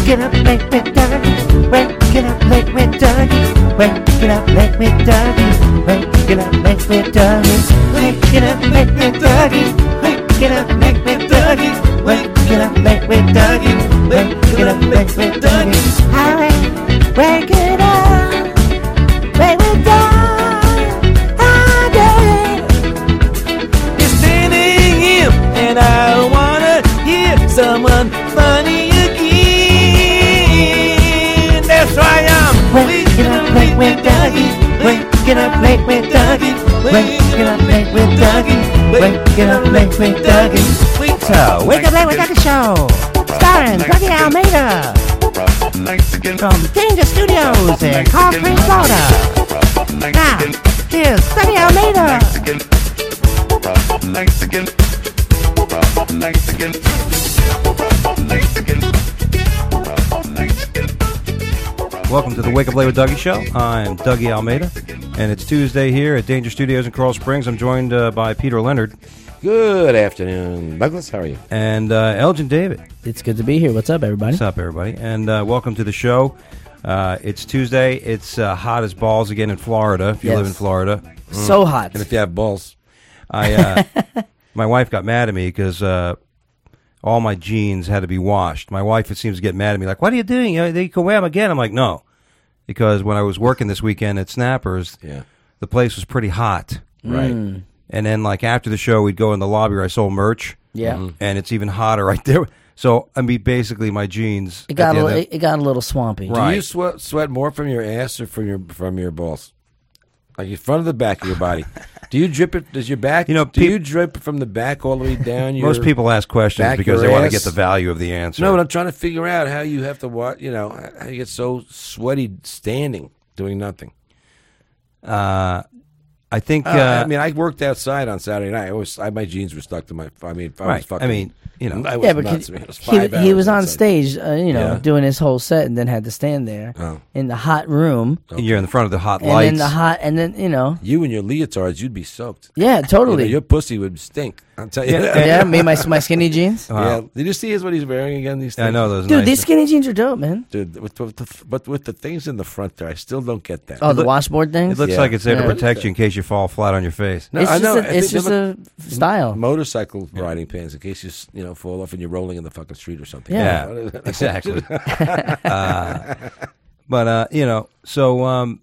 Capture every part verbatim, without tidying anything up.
Waking up late with Dougie. Waking up late with Dougie. Waking up late with Dougie. Waking up late with Dougie. Waking up late with Dougie. Waking up late with Dougie. Waking up late with Dougie. Waking up late with Dougie. I wake it up. Wake with Dougie. I did. You're standing here, and I wanna hear someone funny again. That's why I'm waking up late with Dougie. Waking up late with Dougie. Waking up late with Dougie. Waking up late with Dougie. So, Wake Up Late with Dougie Show, starring Dougie Almeida, from Danger Studios in Coral Springs, Florida. Now, here's Dougie Almeida. Welcome to the Wake Up Late with Dougie Show. I'm Dougie Almeida, and it's Tuesday here at Danger Studios in Coral Springs. I'm joined uh, by Peter Leonard. Good afternoon, Douglas. How are you? And uh, Elgin David. It's good to be here. What's up, everybody? What's up, everybody? And uh, welcome to the show. Uh, it's Tuesday. It's uh, hot as balls again in Florida, if you Yes. live in Florida. Mm. So hot. And if you have balls. I, uh, my wife got mad at me because uh, all my jeans had to be washed. My wife, it seems to get mad at me, like, what are you doing? You, know, you can wear them again. I'm like, no. Because when I was working this weekend at Snappers, yeah. the place was pretty hot. Right. Mm. And then, like, after the show, we'd go in the lobby where I sold merch. Yeah. Mm-hmm. And it's even hotter right there. So, I mean, basically, my jeans... It got, at a the little, end of- it got a little swampy. Right. Do you sweat, sweat more from your ass or from your from your balls? Like the front of the back of your body. Do you drip it? Does your back? You know, do peop- you drip from the back all the way down? Your Most people ask questions back, because your they want to ass? get the value of the answer. No, but I'm trying to figure out how you have to what you know how you get so sweaty standing doing nothing. Uh, I think... Uh, Uh, I mean, I worked outside on Saturday night. I was I, my jeans were stuck to my. I mean, if I right. was fucking. I mean, you know... I was Yeah, but nuts, could- man. It was he, five he was hours on outside. stage, uh, you know, Yeah. doing his whole set, and then had to stand there Oh. in the hot room, You're in the front of the hot and lights. then the hot, and then you know, You and your leotards, you'd be soaked. yeah, You know, totally. your pussy would stink. I'll tell you. Yeah, that. yeah, me my my skinny jeans. Wow. Yeah. Did you see his what he's wearing again? These things? I know those Dude, nice- these skinny jeans are dope, man. Dude, with, with the, but with the things in the front there, I still don't get that. Oh, the look- washboard It things. looks Yeah. like it's there Yeah. to protect you in case you fall flat on your face. No, it's I just, know. a, I it's think just they a look- style. motorcycle riding pants in case you s- you know fall off and you're rolling in the fucking street or something. Yeah. Yeah, exactly. uh, but uh, you know, so um,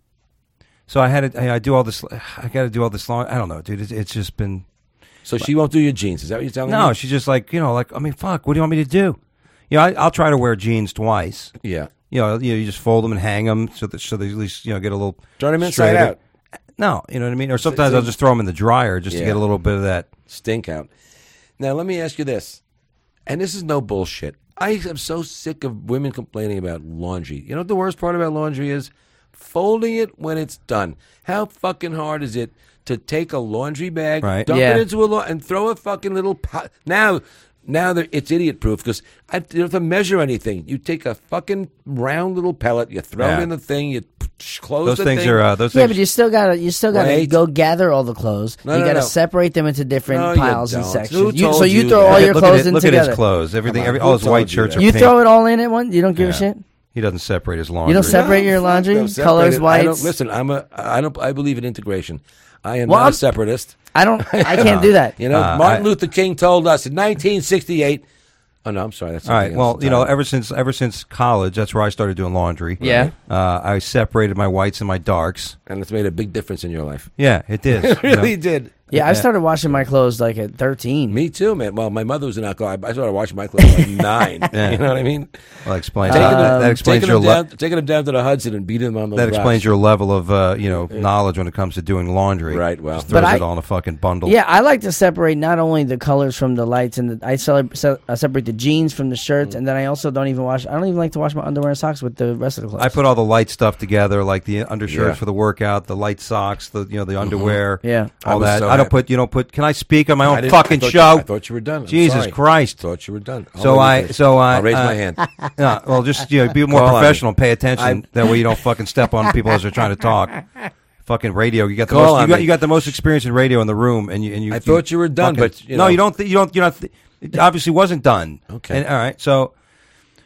so I had to, I, I do all this. I got to do all this long. I don't know, dude. It's, it's just been. So she won't do your jeans. Is that what you're telling me? No, she's just like, you know, like, I mean, fuck. What do you want me to do? You know, I, I'll try to wear jeans twice. Yeah. You know, you, know, you just fold them and hang them so that so they at least you know get a little. Turn them inside straighter. out. No, you know what I mean. Or sometimes so- I'll just throw them in the dryer just to Yeah. get a little bit of that. Stink out. Now let me ask you this, and this is no bullshit. I am so sick of women complaining about laundry. You know what the worst part about laundry is? Folding it when it's done. How fucking hard is it to take a laundry bag, Right. dump Yeah. it into a la- and throw a fucking little pot? Now, now they're- it's idiot proof because I you don't have to measure anything. You take a fucking round little pellet, you throw Yeah. it in the thing, you p- close Those the things thing. are uh, those Yeah, things. but you still gotta you still gotta Wait. go gather all the clothes. No, you no, gotta no. separate them into different No, you piles and don't. sections. Who You, so told you you throw that? all look your at, look clothes at, in look together. at his clothes. Everything, Come on, every, who all his told white you shirts that? are You pink. throw it all in at one. You don't give Yeah. a shit. He doesn't separate his laundry. You don't separate your laundry, No, separate colors, it. I whites. don't, listen, I'm a. I don't. I believe in integration. I am Well, not I'm- a separatist. I don't. I can't do that. You know, Uh, Martin I- Luther King told us in nineteen sixty-eight. Oh no, I'm sorry. That's All right. something Well, else you know, entirely. ever since ever since college, that's where I started doing laundry. Yeah. Uh, I separated my whites and my darks. and it's made a big difference in your life. Yeah, it did. It you know. really did. Yeah, I started washing my clothes like at thirteen. Me too, man. Well, my mother was an alcoholic. I started washing my clothes at nine. Yeah. You know what I mean? Well, that explains, Taking that, them- that explains taking your them le- down, taking them down to the Hudson and beating them on those that explains rocks. your level of uh, you know knowledge when it comes to doing laundry. Right, well. Just throws But I- it all in a fucking bundle. Yeah, I like to separate not only the colors from the lights and the, I, cel- se- I separate the jeans from the shirts, and then I also don't even wash. I don't even like to wash my underwear and socks with the rest of the clothes. I put all the light stuff together, like the undershirts Yeah. for the workout, the light socks, the you know the underwear, Yeah. all I was that. so I don't happy. put you don't put. Can I speak on my I own didn't- fucking I thought show? You, I thought you were done. I'm Jesus sorry. Christ! Thought you were done. I'll So let you I, finish. so I I'll raise uh, my hand. Yeah, well, just you know, be more Call on me. professional, and pay attention. I'm- that way, you don't fucking step on people as they're trying to talk. Fucking radio, you got the Call most. on You got, me. you got the most experience in radio in the room, and you and you. I thought you were done, fucking- but, you no, know. you don't. Th- you don't. You're not. Th- it obviously wasn't done. Okay. And, all right. So,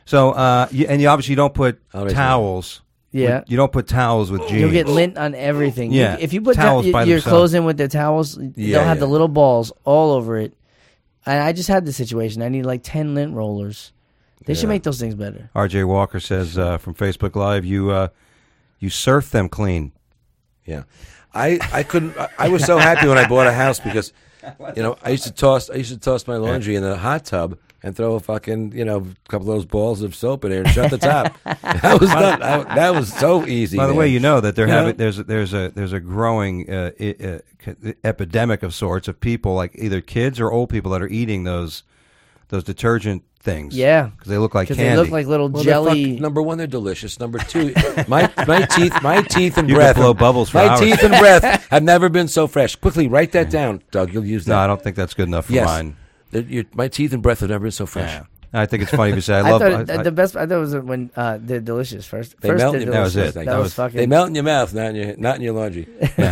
So, uh, you, and you obviously don't put I'll raise towels. Yeah. with- you don't put towels with jeans. You'll get lint on everything. You- Yeah, if you put towels ta- by your themselves. clothes in with the towels, Yeah, they'll have yeah. the little balls all over it. And I just had the situation. I need like ten lint rollers. They should Yeah. make those things better. R J Walker says uh, from Facebook Live, you uh, you surf them clean. Yeah, I I couldn't. I, I was so happy when I bought a house because, you know, I used to toss I used to toss my laundry in the hot tub and throw a fucking you know a couple of those balls of soap in there and shut the top. That was done. I, that was so easy. By the man. way, you know that they're You know? having there's a, there's a there's a growing uh, I, uh, c- epidemic of sorts of people like either kids or old people that are eating those those detergent things. Yeah. because they look like Because candy. they look like little Well, they're jelly. fuck- number one, they're delicious. Number two, my my teeth, my teeth and You breath, could blow bubbles for my hours. teeth and breath have never been so fresh. Quickly, write that down, Doug. You'll use that. no, I don't think that's good enough for yes, mine. The- your- my teeth and breath have never been so fresh. Yeah. I think it's funny if you say I I love. thought I- it- I- the best. I thought it was when uh, they're delicious. First, They first melt they're in your That was delicious. it. That, That was, was- fucking. They melt in your mouth, not in your not in your laundry.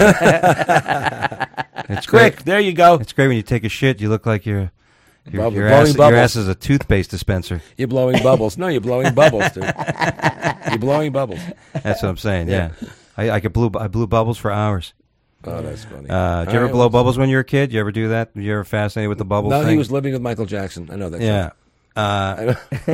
it's Quick, great. there you go. It's great when you take a shit. You look like you're. Your, Bubble- your, blowing ass, your bubbles. ass is a toothpaste dispenser. You're blowing bubbles. No, you're blowing bubbles, dude. You're blowing bubbles. That's what I'm saying. Yeah, I, I could blew I blew bubbles for hours. Oh, that's funny. Uh, did you All ever right, blow well, bubbles when you were a kid? You ever do that? You ever fascinated with the bubble No, thing? he was living with Michael Jackson. I know that. Yeah. Uh,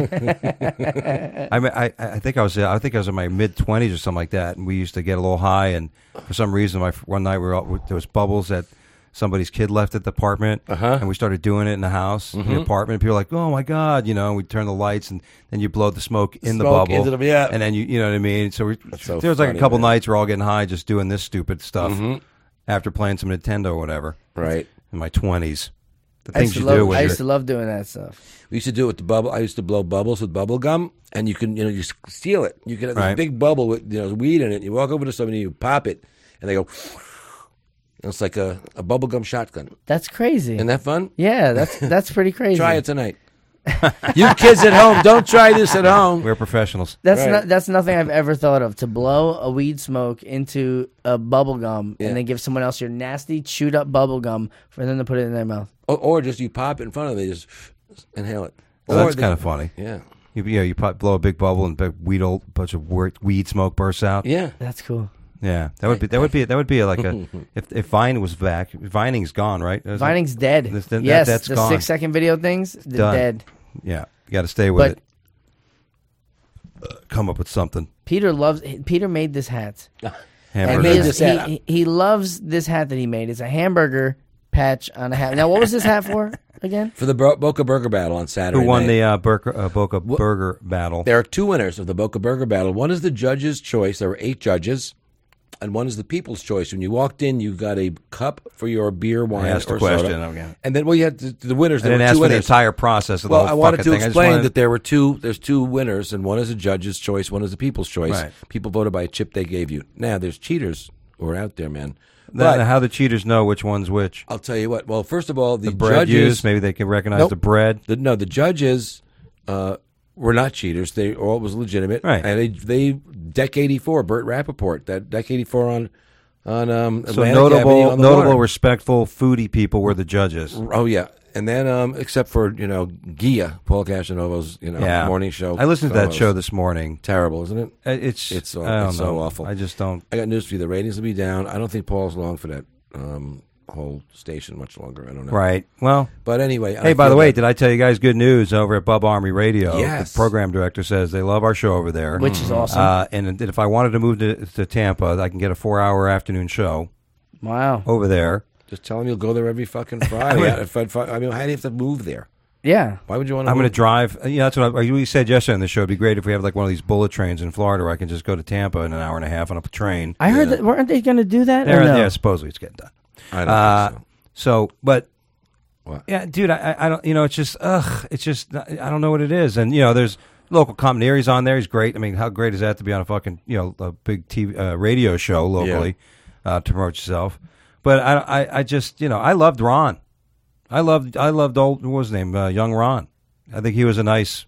I, mean, I I think I was I think I was in my mid twenties or something like that, and we used to get a little high, and for some reason, my one night we were all, there was bubbles that somebody's kid left at the apartment, Uh-huh. and we started doing it in the house, in Mm-hmm. the apartment. And people were like, "Oh my god!" You know, and we turn the lights, and then you blow the smoke in the Smoke bubble, into the- yeah. and then you you know what I mean. So, we, so there was like funny, a couple man. nights we're all getting high, just doing this stupid stuff Mhm. after playing some Nintendo or whatever Right. in my twenties. The I things used, to you love, do when I you're used to love doing that stuff. We used to do it with the bubble. I used to blow bubbles with bubble gum, and you can, you know, you s- steal it. You can have this Right. big bubble with, you know, weed in it. You walk over to somebody, you pop it, and they go. And it's like a, a bubble gum shotgun. That's crazy. Isn't that fun? yeah, that's that's pretty crazy. Try it tonight. You kids at home, don't try this at home. we're professionals. That's Right. not, that's nothing I've ever thought of. To blow a weed smoke into a bubble gum Yeah. and then give someone else your nasty chewed up bubble gum for them to put it in their mouth. Or, or just you pop it in front of them, they just inhale it. Well, Or that's they- kind of funny. Yeah. You, you know, you pop, blow a big bubble and big weed old bunch of weird weed smoke bursts out. Yeah. That's cool. Yeah, that would be that would be that would be like a if if Vine was back. Vining's gone, right? Isn't it? Vining's dead. This- that- yes, that's the gone. six second video things, they're done. dead. Yeah, you got to stay with But it. Uh, come up with something. Peter loves. Peter made this hat. And Hamburger. made his- this he, hat. he, he loves this hat that he made. It's a hamburger patch on a hat. Now, what was this hat for again? For the Bo- Boca Burger Battle on Saturday Who won night. the uh, Burger, uh, Boca Burger battle? There are two winners of the Boca Burger Battle. One is the judge's choice. There were eight judges. And one is the people's choice. When you walked in, you got a cup for your beer, wine, I asked or a question. soda. Okay. And then, well, you had the, the winners. I There didn't were ask two for the winners. entire process of the Well, whole I wanted fucking to thing. I just explain wanted- that there were two. There's two winners, and one is a judge's choice, one is the people's choice. Right. People voted by a chip they gave you. Now, there's cheaters who are out there, man. Then But how the cheaters know which one's which. I'll tell you what. Well, first of all, the, The bread judges. used, maybe they can recognize Nope. the bread. The, no, the judges uh, were not cheaters. They all was legitimate. Right. And they, they Deck eighty-four, Burt Rappaport, that Deck eighty-four on on um, So Atlantic notable, Avenue on the notable, water. respectful foodie people were the judges. Oh yeah, and then um, except for you know Gia, Paul Cashanova's you know Yeah, morning show. I listened to that co-host. show this morning. Terrible, isn't it? Uh, It's It's so- I don't it's so know. awful. I just don't. I got news for you. The ratings will be down. I don't think Paul's long for that um, whole station much longer. I don't know. Right. Well, But anyway. hey, I by the feel way, that- did I tell you guys good news over at Bub Army Radio? Yes. The program director says they love our show over there. Which is awesome. Uh, and if I wanted to move to, to Tampa, I can get a four-hour afternoon show Wow. over there. just tell him you'll go there every fucking Friday. If I'd fi- I mean, how do you have to move there? Yeah. Why would you want to? I'm going to move? drive. uh, Yeah, that's what I, we said yesterday on the show. It'd be great if we have like one of these bullet trains in Florida where I can just go to Tampa in an hour and a half on a train. I heard Yeah. that. Weren't they going to do that? Or There, no? Yeah, supposedly it's getting done. I don't Uh, think so. So, but What? yeah, dude, I, I I don't, you know, it's just, ugh, it's just, I don't know what it is. And you know, there's local Companieri's on there. He's great. I mean, how great is that to be on a fucking, you know, a big T V uh, radio show locally uh, to promote yourself? But I, I, I just, you know, I loved Ron. I loved, I loved old, what was his name, uh, young Ron. I think he was a nice.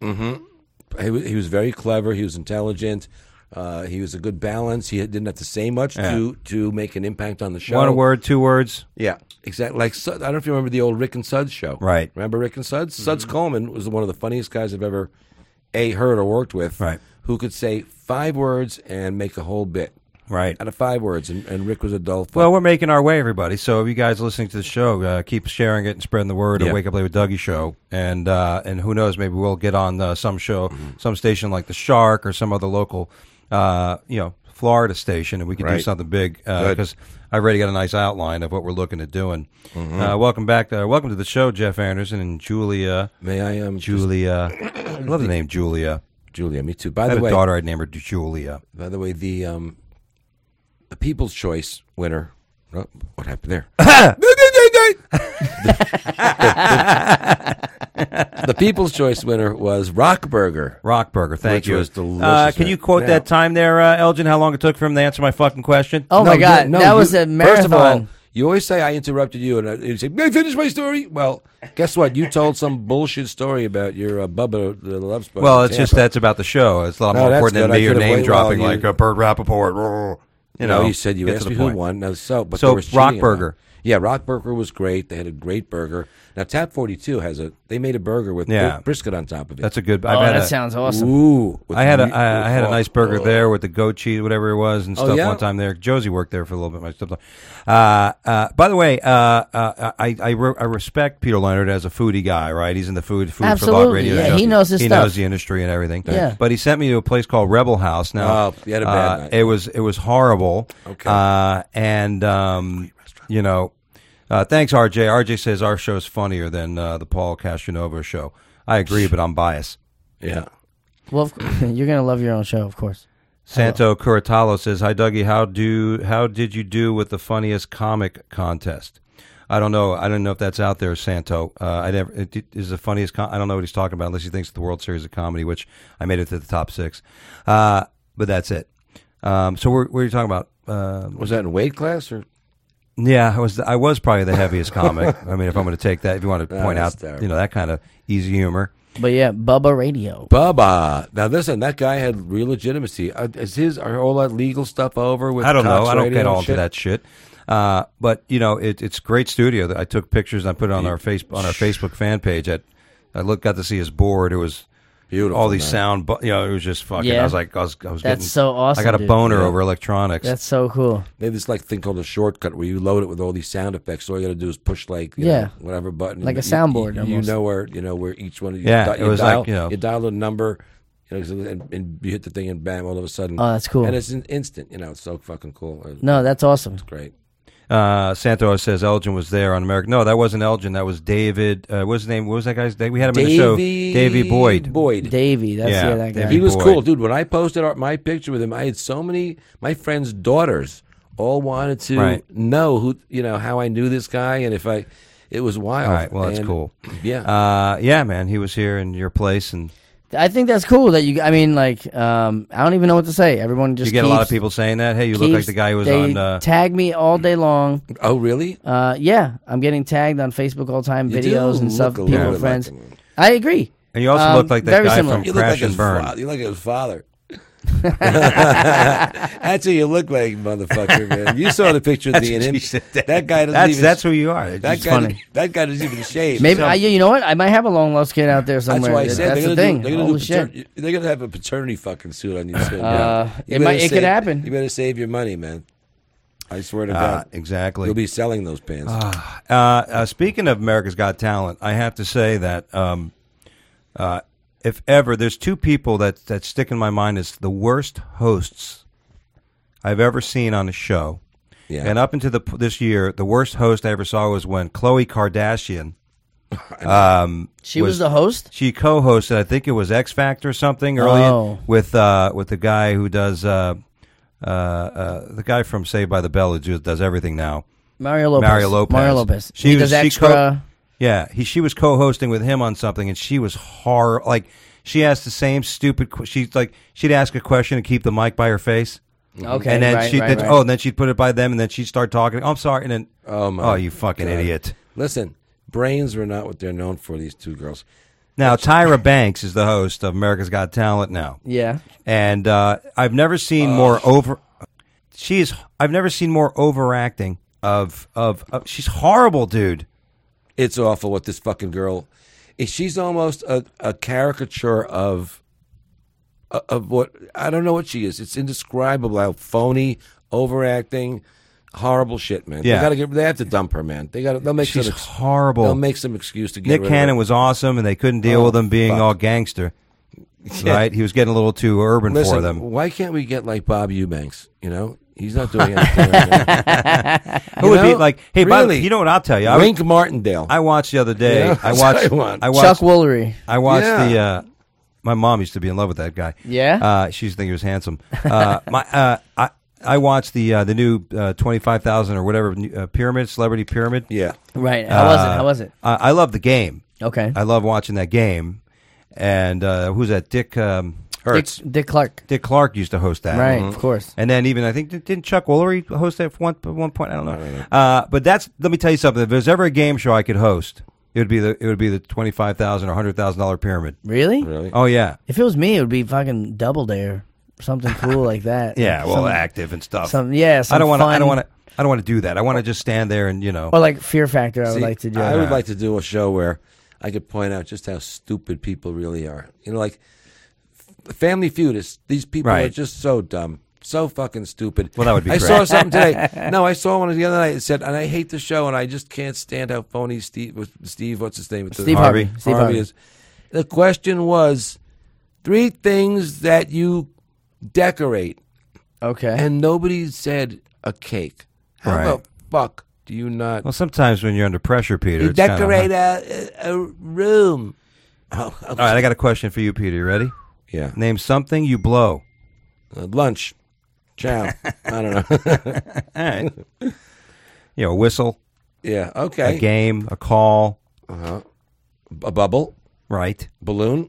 He was, he was very clever. He was intelligent. Uh, he was a good balance. He didn't have to say much Yeah. to to make an impact on the show. One word, two words. Yeah, exactly. Like Sud- I don't know if you remember the old Rick and Suds show. Right. Remember Rick and Suds? Suds Coleman was one of the funniest guys I've ever a heard or worked with, Right. who could say five words and make a whole bit Right. out of five words, and, and Rick was a dull fuck. Well, we're making our way, everybody. So if you guys are listening to the show, uh, keep sharing it and spreading the word. Yeah. Or Wake Up Late with Dougie show, and uh, and who knows, maybe we'll get on uh, some show, Mm-hmm. some station like the Shark or some other local, uh, you know, Florida station, and we can do Right. something big Good. because I already got a nice outline of what we're looking at doing. Mm-hmm. Uh, welcome back, to, welcome to the show, Jeff Anderson and Julia. May I um Julia, I love the name Julia. Julia, me too. I By had the a way, daughter, I'd name her Julia. by the way, the um the People's Choice winner. Oh, what happened there? The People's Choice winner was Rockburger. Rockburger, thank Which you. was delicious, Uh, can man. you quote Now- that time there, uh, Elgin? How long it took for him to answer my fucking question? Oh my No, God, you- no, that you- was a marathon. First of all, you always say I interrupted you, and I- you say, "May I finish my story?" Well, guess what? You told some bullshit story about your uh, Bubba the Love Sponge. Well, in it's just Tampa. that's about the show. It's a lot No, more that's important than good. I me or could've name waited dropping while you- like uh, Burt Rappaport. You know, no, you said you get asked to me the who point. won. No, so, but So, there was cheating Rock involved. Burger. Yeah, Rock Burger was great. They had a great burger. Now, Tap forty-two has a. They made a burger with Yeah. brisket on top of it. That's a good. Oh, I've had that a, sounds awesome. Ooh, with I had a re- I, I had a with- nice burger oh. there with the goat cheese, whatever it was, and Oh, stuff yeah? one time there. Josie worked there for a little bit. My stepdaughter. Uh, uh, by the way, uh, uh, I I, re- I respect Peter Leonard as a foodie guy. Right, he's in the food food for thought Absolutely, radio yeah, show. he knows his He stuff. knows the industry and everything. Yeah. But he sent me to a place called Rebel House. Now, Oh, you had a bad uh, night. it was it was horrible. Okay. Uh, and um, you know. Uh, thanks, R J. R J says our show is funnier than uh, the Paul Casanova show. I agree, but I'm biased. Yeah. Well, of course, you're gonna love your own show, of course. Santo Curatalo says, "Hi, Dougie. How do how did you do with the funniest comic contest?" I don't know. I don't know if that's out there, Santo. Uh, I never. It, it is the funniest. Com- I don't know what he's talking about unless he thinks the World Series of Comedy, which I made it to the top six. Uh, but that's it. Um, so we're, what are you talking about? Uh, Was that in weight class or? Yeah, I was. I was probably the heaviest comic. I mean, if I'm going to take that, if you want to No, point that's out, terrible. you know, that kind of easy humor. But yeah, Bubba Radio. Bubba. Now listen, that guy had real legitimacy. Uh, is his are all that legal stuff over with? I don't know. Cox I don't Radio get and all into shit? that shit. Uh, but you know, it, it's a great studio. I took pictures and I put it on our face on our Facebook fan page. At I look got to see his board. It was Beautiful. all these man. sound. Bu- you know, it was just fucking. Yeah. I was like, I was, I was That's getting. so awesome, I got a dude. boner Yeah. over electronics. That's so cool. They have this like thing called a shortcut where you load it with all these sound effects. All you got to do is push like you Yeah. know, whatever button, Like a You- soundboard You, you almost. know where you know where each one. You Yeah, di- it you was dial, like, you know- you dial a number, you know, and, and you hit the thing and bam, all of a sudden. Oh, that's cool. And it's an instant. You know, it's so fucking cool. It's No, that's awesome. great. Uh, Santo says Elgin was there on American. No, that wasn't Elgin. That was David. Uh, what was his name? What was that guy's name? We had him in the show. Davey Boyd. Boyd. Davey, that's Yeah, yeah, that guy. Davey He was Boyd. cool, dude. When I posted our, my picture with him, I had so many. My friends' daughters all wanted to Right. know who, you know, how I knew this guy, and if I. It was wild. All right. Well, that's And, cool. Yeah. Uh, yeah, man. He was here in your place, and I think that's cool that you. I mean, like, um, I don't even know what to say. Everyone just you get keeps, a lot of people saying that. Hey, you look like keeps- the guy who was they on. Uh, tag me all day long. oh, really? Uh, yeah, I'm getting tagged on Facebook all the time, You videos do and stuff. look a People, little friends. like him. I agree. and you also um, look like that very guy similar. from You look Crash like his and Burn. father. You look like his father. That's who you look like, motherfucker, man. You saw the picture of That's me and what him. she said. That guy doesn't That's even. that's who you are. It's that just guy. funny. That guy doesn't even shave. Maybe So- I, you know what? I might have a long lost kid out there That's somewhere. why I That- said that's they're the gonna thing. do. They're gonna Holy do. shit! Pater- they're gonna have a paternity fucking suit on you soon. Uh, You it might- better it could save- happen. You better save your money, man. I swear to Uh, God, exactly. you'll be selling those pants. Uh, uh, speaking of America's Got Talent, I have to say that um, uh, if ever there's two people that that stick in my mind as the worst hosts I've ever seen on a show, Yeah. and up into the this year, the worst host I ever saw was when Khloe Kardashian. Um, She was, the host. She co-hosted, I think it was X Factor or something earlier Oh. with uh, with the guy who does uh, uh, uh, the guy from Saved by the Bell who just does everything now. Mario Lopez. Mario Lopez. Mario Lopez. She he was- does she extra. co- Yeah, he she was co-hosting with him on something, and she was hor like she asked the same stupid. que- She's like she'd ask a question and keep the mic by her face, okay, and then right, she right, then, right. oh, and then she'd put it by them, and then she'd start talking. Oh, I'm sorry, and then Oh, my oh, you fucking God. idiot. Listen, brains are not what they're known for. These two girls. Now Tyra Banks is the host of America's Got Talent now. Yeah. And uh, I've never seen more over. She is. I've never seen more overacting of, of of. She's horrible, dude. It's awful what this fucking girl. She's almost a, a caricature of of, of what I don't know what she is. It's indescribable how phony, overacting, horrible shit, man. Yeah. They gotta get. They have to dump her, man. They got. They'll make She's some. Ex- horrible. They'll make some excuse to get Nick rid Cannon of her. was awesome, and they couldn't deal Oh, with him being fuck. all gangster. Yeah. Right? He was getting a little too urban Listen, for them. why can't we get like Bob Eubanks? You know, he's not doing anything right now. Who You would be know? like, hey, by the way, Really? you know what I'll tell you? I, Wink Martindale. I watched the other day. Yeah, I that's watched. what I want. I watched. Chuck Woolery. I watched Yeah. the. Uh, my mom used to be in love with that guy. Yeah? Uh, she used to think he was handsome. Uh, my. Uh, I. I watched the uh, the new uh, twenty five thousand or whatever uh, pyramid, celebrity pyramid. yeah. Right. How was it? Uh, How was it? I, I love the game. Okay. I love watching that game. And uh, who's that? Dick um, Hertz. Dick, Dick Clark. Dick Clark used to host that. Right, of course. And then even I think didn't Chuck Woolery host that at one at one point? I don't know. Uh, but that's let me tell you something. If there's ever a game show I could host, it would be the it would be the twenty five thousand or hundred thousand dollar pyramid. Really? Really? Oh yeah, If it was me, it would be fucking Double Dare. Something cool like that. yeah. Well, Some- active and stuff. Some, yeah, some I don't want to. I fun- don't want to. I don't want to do that. I want to just stand there and you know. Or like Fear Factor, I would See, like to do. I would like to do a show where I could point out just how stupid people really are. You know, like F- Family Feud is. These people are Right. just so dumb, so fucking stupid. Well, that would be I great. saw something today. No, I saw one the other night. It said, and I hate the show, and I just can't stand how phony Steve. Steve, what's his name? Steve Harvey. Harvey. Steve Harvey. is. The question was three things that you decorate, Okay. and nobody said a cake. How Right. the fuck do you not? Well, sometimes when you're under pressure, Peter, You it's kinda decorate hard. a, a, a room. Oh, All right, I got a question for you, Peter. You ready? yeah. Name something you blow. Uh, lunch. Chow. I don't know. All right. You know, a whistle, yeah. a Okay. game, a call. Uh-huh. A bubble. Right. Balloon.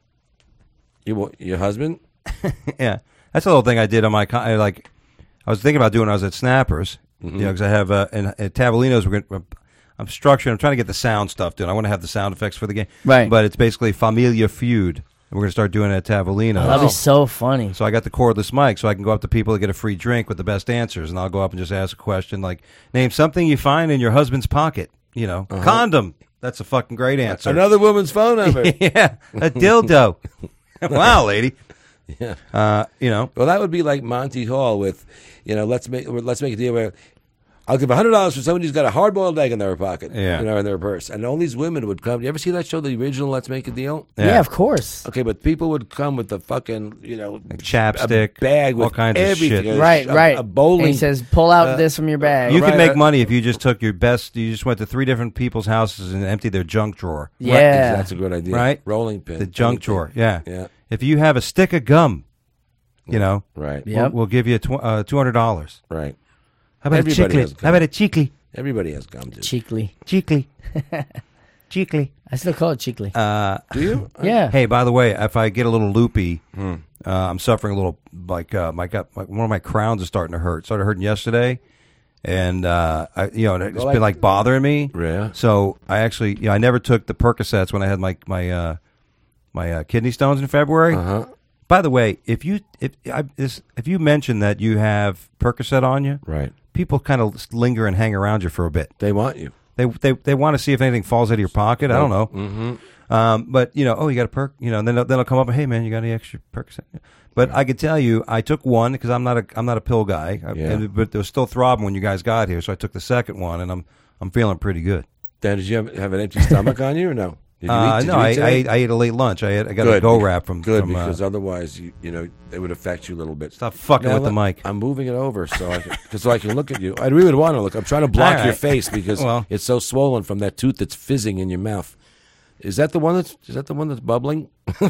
You, your husband. Yeah, that's a little thing I did on my con- I, like. I was thinking about doing when I was at Snappers, Mm-hmm. you know, because I have uh, in, at Tavolino's. We're going. I'm structuring. I'm trying to get the sound stuff done. I want to have the sound effects for the game, Right. But it's basically Familia Feud. And we're going to start doing it at Tavolino's. That'd be so funny. So I got the cordless mic, so I can go up to people and get a free drink with the best answers, and I'll go up and just ask a question like, "Name something you find in your husband's pocket." You know, condom. That's a fucking great answer. Another woman's phone number. Yeah, a dildo. Wow, lady. Yeah. Uh, you know, Well, that would be like Monty Hall with, you know, let's make let's make a deal where I'll give a hundred dollars for somebody who's got a hard boiled egg in their pocket, Yeah. you know, in their purse, and all these women would come. You ever see that show, the original Let's Make a Deal? Yeah. Yeah. of course. Okay, but people would come with the fucking, you know, chapstick, a bag with all kinds of everything. shit. A- Right, a, right. A bowling. And he says, pull out uh, this from your bag. You Right, could make uh, money if you just took your best. You just went to three different people's houses and emptied their junk drawer. yeah. Right, that's a good idea. Right? Rolling pin. The junk anything. drawer. Yeah. Yeah. If you have a stick of gum, you know, Right. Yeah. we'll, we'll give you tw- uh, two hundred dollars. Right. How about Everybody a chicle? has gum. How about a chicle? Everybody has gum, dude. Cheekly. Chicle. Chicle. I still call it cheekly. Uh, Do you? yeah. hey, by the way, if I get a little loopy, Hmm. uh, I'm suffering a little. Like uh, my gut, like one of my crowns is starting to hurt. Started hurting yesterday, and uh, I, you know, it's Well, been I- like bothering me. Yeah. So I actually, you know, I never took the Percocets when I had my my uh, my uh, kidney stones in February. Uh-huh. By the way, if you if I, this, if you mention that you have Percocet on you, Right. people kind of linger and hang around you for a bit. They want you. They they they want to see if anything falls out of your pocket. I don't know. Mm-hmm. Um, but you know, oh, you got a perk. You know, and then they'll, then they'll come up and, hey, man, you got any extra Percocet? But I could tell you, I took one because I'm not a I'm not a pill guy. I, Yeah. and, but there was still throbbing when you guys got here, so I took the second one, and I'm I'm feeling pretty good. Dan, did you have, have an empty stomach on you or no? Did you Uh, eat, did no, you I, eat I, today? ate, I ate a late lunch. I had, I got Good. a go wrap from Good, from, uh, because otherwise, you you know, it would affect you a little bit. stop fucking Now, with the let- mic. I'm moving it over so I can, cause so I can look at you. I really would want to look. I'm trying to block All your right. face because Well. it's so swollen from that tooth that's fizzing in your mouth. Is that the one that's is that the one that's bubbling?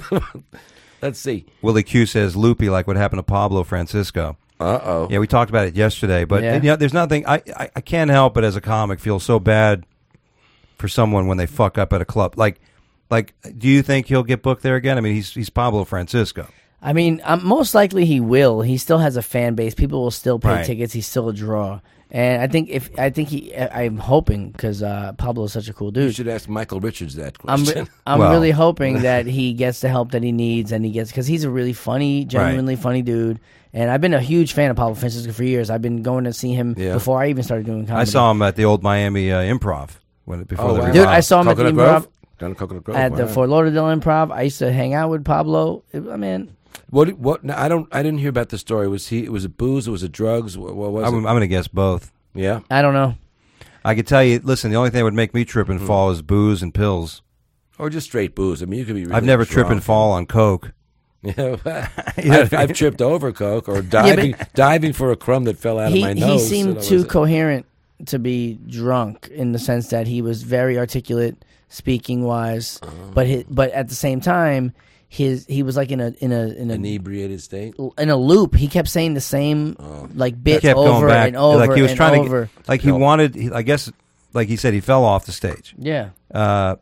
Let's see. Willie Q says loopy, like what happened to Pablo Francisco. Uh oh. Yeah, we talked about it yesterday, but Yeah. you know, there's nothing. I, I I can't help but as a comic feel so bad for someone when they fuck up at a club. Like, like, do you think he'll get booked there again? I mean, he's he's Pablo Francisco. I mean, um, most likely he will. He still has a fan base. People will still pay Right. tickets. He's still a draw. And I think if I think he, I'm hoping because uh, Pablo is such a cool You dude. should ask Michael Richards that I'm question. re- I'm Well. really hoping that he gets the help that he needs, and he gets because he's a really funny, genuinely funny dude. And I've been a huge fan of Pablo Francisco for years. I've been going to see him Yeah. before I even started doing comedy. I saw him at the old Miami uh, Improv when before Oh, the wow. Dude, revival. I saw him at the Coconut Improv Grove? Down in Coconut Grove. at the Wow. Fort Lauderdale Improv. I used to hang out with Pablo. It- I mean, What? What? No, I don't. I didn't hear about the story. Was he? Was it booze? Or was it drugs? What, what was I'm, it? I'm going to guess both. Yeah. I don't know. I could tell you. Listen, the only thing that would make me trip and Mm-hmm. fall is booze and pills. Or just straight booze. I mean, you could be. Really I've never drunk trip and fall on coke. Yeah, I've, I've tripped over coke or diving, diving for a crumb that fell out He of my he nose. seemed That too was- coherent to be drunk in the sense that he was very articulate, speaking wise, Oh. but his, but at the same time, his he was like in a in a in a inebriated state. in a loop. He kept saying the same like He bit kept over going back. and over like he was and trying over. to, get, like he Pill. wanted. He, I guess, like he said, he fell off the stage. Yeah. Uh,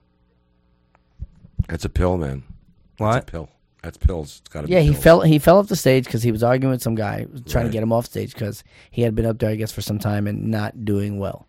That's a pill, man. what? That's a pill. That's pills. It's got to be Yeah, he pills. fell. He fell off the stage because he was arguing with some guy, trying Right. to get him off stage because he had been up there, I guess, for some time and not doing well.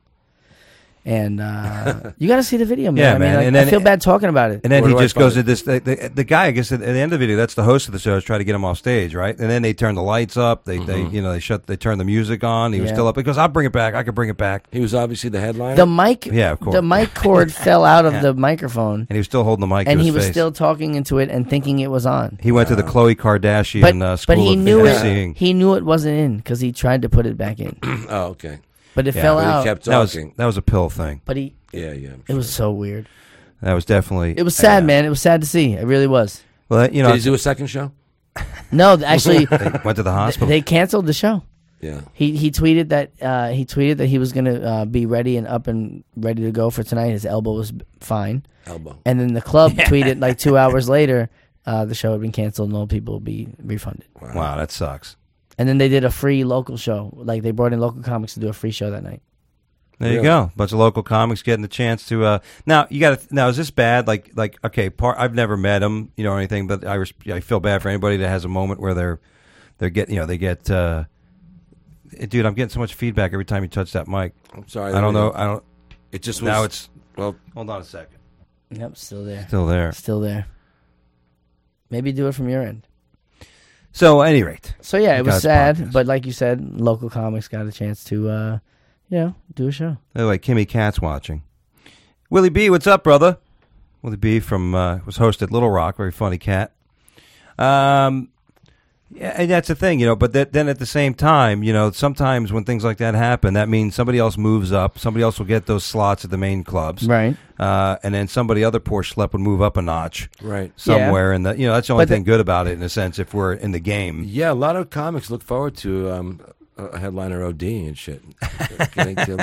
And uh, you got to see the video, man. Yeah, I mean, man. like, And I then- feel bad talking about it. And then Where he do I just find goes it? to this. The, the, the guy, I guess, at, at the end of the video, that's the host of the show, is trying to get him off stage, right? And then they turn the lights up. They, they, you know, they shut. They turn the music on. He was Yeah. still up because I'll bring it back. I can bring it back. He was obviously the headliner. The mic, Yeah, of course. the mic cord fell out of Yeah. the microphone, And he was still holding the mic. and to he his was face. still talking into it and thinking it was on. He went to the Khloe Kardashian But, uh, school but he of knew it. seeing. He knew it wasn't in because he tried to put it back in, oh, okay. but it Yeah, fell But out. he kept That was talking. that was a pill thing. but he, yeah, yeah. I'm it was sure. so weird. That was definitely. It was sad, yeah. man. It was sad to see. It really was. Well, you know, Did he do a second show? No, actually, they went to the hospital. they canceled the show. Yeah. He he tweeted that uh, he tweeted that he was gonna uh, be ready and up and ready to go for tonight. His elbow was fine, Elbow. and then the club tweeted like two hours later, uh, the show had been canceled and all people would be refunded. Wow, that sucks. And then they did a free local show. Like they brought in local comics to do a free show that night. There you Really? go. Bunch of local comics getting the chance to. Uh, now you got to. Now is this bad? Like, like okay. Part, I've never met him, you know, or anything. But I, res- I feel bad for anybody that has a moment where they're, they're getting, you know, they get. Uh, dude, I'm getting so much feedback every time you touch that mic. I'm sorry. I don't know. I don't. It just was. Now it's. well. Hold on a second. Yep, still there. Still there. Still there. Maybe do it from your end. So, at any rate, So yeah, it You was guys sad, podcast. but like you said, local comics got a chance to, uh, you know, do a show. by the way, Kimmy Cat's watching. Willie B, what's up, brother? Willie B from uh, was hosted Little Rock. Very funny cat. Um, yeah, and that's the thing, you know. But that, then at the same time, you know, sometimes when things like that happen, that means somebody else moves up. Somebody else will get those slots at the main clubs, Right. uh, and then somebody other poor schlep would move up a notch Right. somewhere. And the, you know, that's the only But the- thing good about it, in a sense, if we're in the game. Yeah, a lot of comics look forward to um, a headliner O D and shit. Getting killed,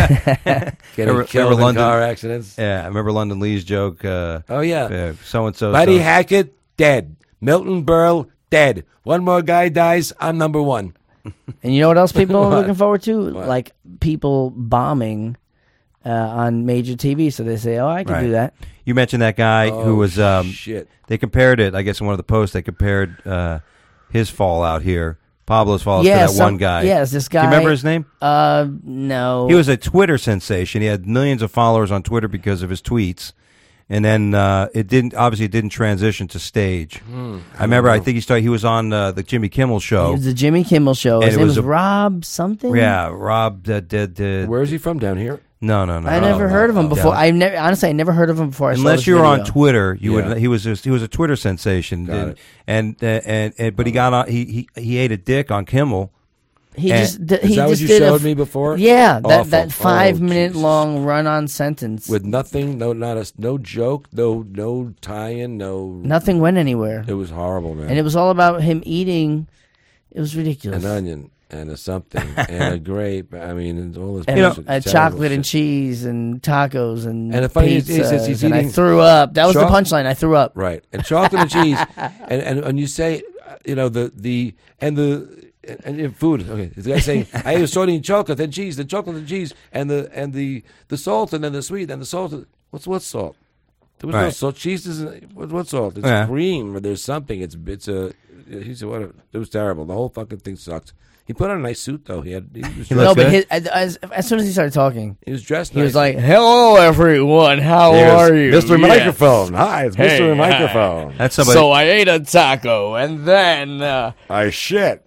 yeah, getting Remember- killed remember in London- car accidents. yeah. I remember London Lee's joke. Uh, Oh, yeah. so and so. Buddy Hackett, dead. Milton Berle, dead. One more guy dies, I'm number one. And you know what else people are What? looking forward to? What? Like people bombing uh, on major T V. So they say, "Oh, I can Right. do that." You mentioned that guy who Oh, was. Um, shit. They compared it, I guess, in one of the posts. They compared uh, his fallout here, Pablo's fallout, yeah, to that some- one guy. Yes, this Do guy. you remember his name? Uh, no. He was a Twitter sensation. He had millions of followers on Twitter because of his tweets, and then uh, it didn't. Obviously, it didn't transition to stage. I remember. I think he started. He was on uh, the Jimmy Kimmel It show. was the Jimmy Kimmel show. And His it name was was a- Rob something. Yeah, Rob uh, did. did Where is he from? Down here? no, no, no. I no, never no, heard of him no. before. Yeah. I never, honestly, I never heard of him before. I saw Unless this you were on video. Twitter, you Yeah. would. He was just, he was a Twitter sensation, Got and, it. and, uh, and and but he got on. He he he ate a dick on Kimmel. He And- just d- Is he that what just you did a showed f- me before? Yeah, that Awful. that five Oh, minute Jesus. long run on sentence. With nothing, no, not a, no joke, no, no tie-in, no. Nothing went anywhere, It was horrible, man. and it was all about him eating. It was ridiculous. an onion and a something and a grape. I mean, and all this. and You know, bullshit, uh, terrible chocolate and shit. cheese and tacos and And the funny is- pizzas, is he's and I eating threw up. That was choc- the punchline. I threw up. Right, and chocolate and cheese, and, and and you say, uh, you know, the the and the and, and food. Okay, the guy saying, I ate a sodium chocolate, then cheese, then chocolate and cheese, and the and the the salt, and then the sweet, and the salt. What's what's salt? There was no Right. salt. Cheese isn't. What, what's salt? It's Yeah. cream, or there's something. It's it's a. He said, what? A, it was terrible. The whole fucking thing sucked. He put on a nice suit though. He had. He was He dressed, No, looks but good. his, as, as, as soon as he started talking, he was dressed. he was nice. like, "Hello, everyone. How He goes, are you, Mister Yeah. Microphone. Hi, it's Hey, Mister hi. Microphone. That's somebody. So I ate a taco, and then uh, I shit.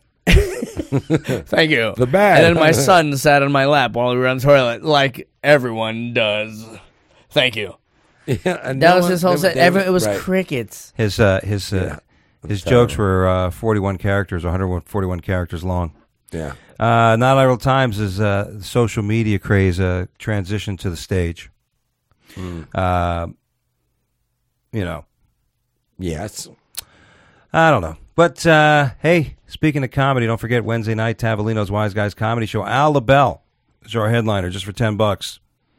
thank you. The bad. And then my son sat on my lap while we were on the toilet, like everyone does. Thank you. Yeah, and That no was one- his whole they- set. they- Every, it was right. crickets. his uh, his uh, His jokes were uh, forty-one characters, one hundred forty-one characters long. Yeah. Uh, not idle times is uh, social media craze uh, transition to the stage. Mm. Uh, you know. Yes. I don't know. But, uh, hey, speaking of comedy, don't forget Wednesday night, Tavolino's Wise Guys Comedy Show. Al LaBelle is our headliner, just for ten bucks.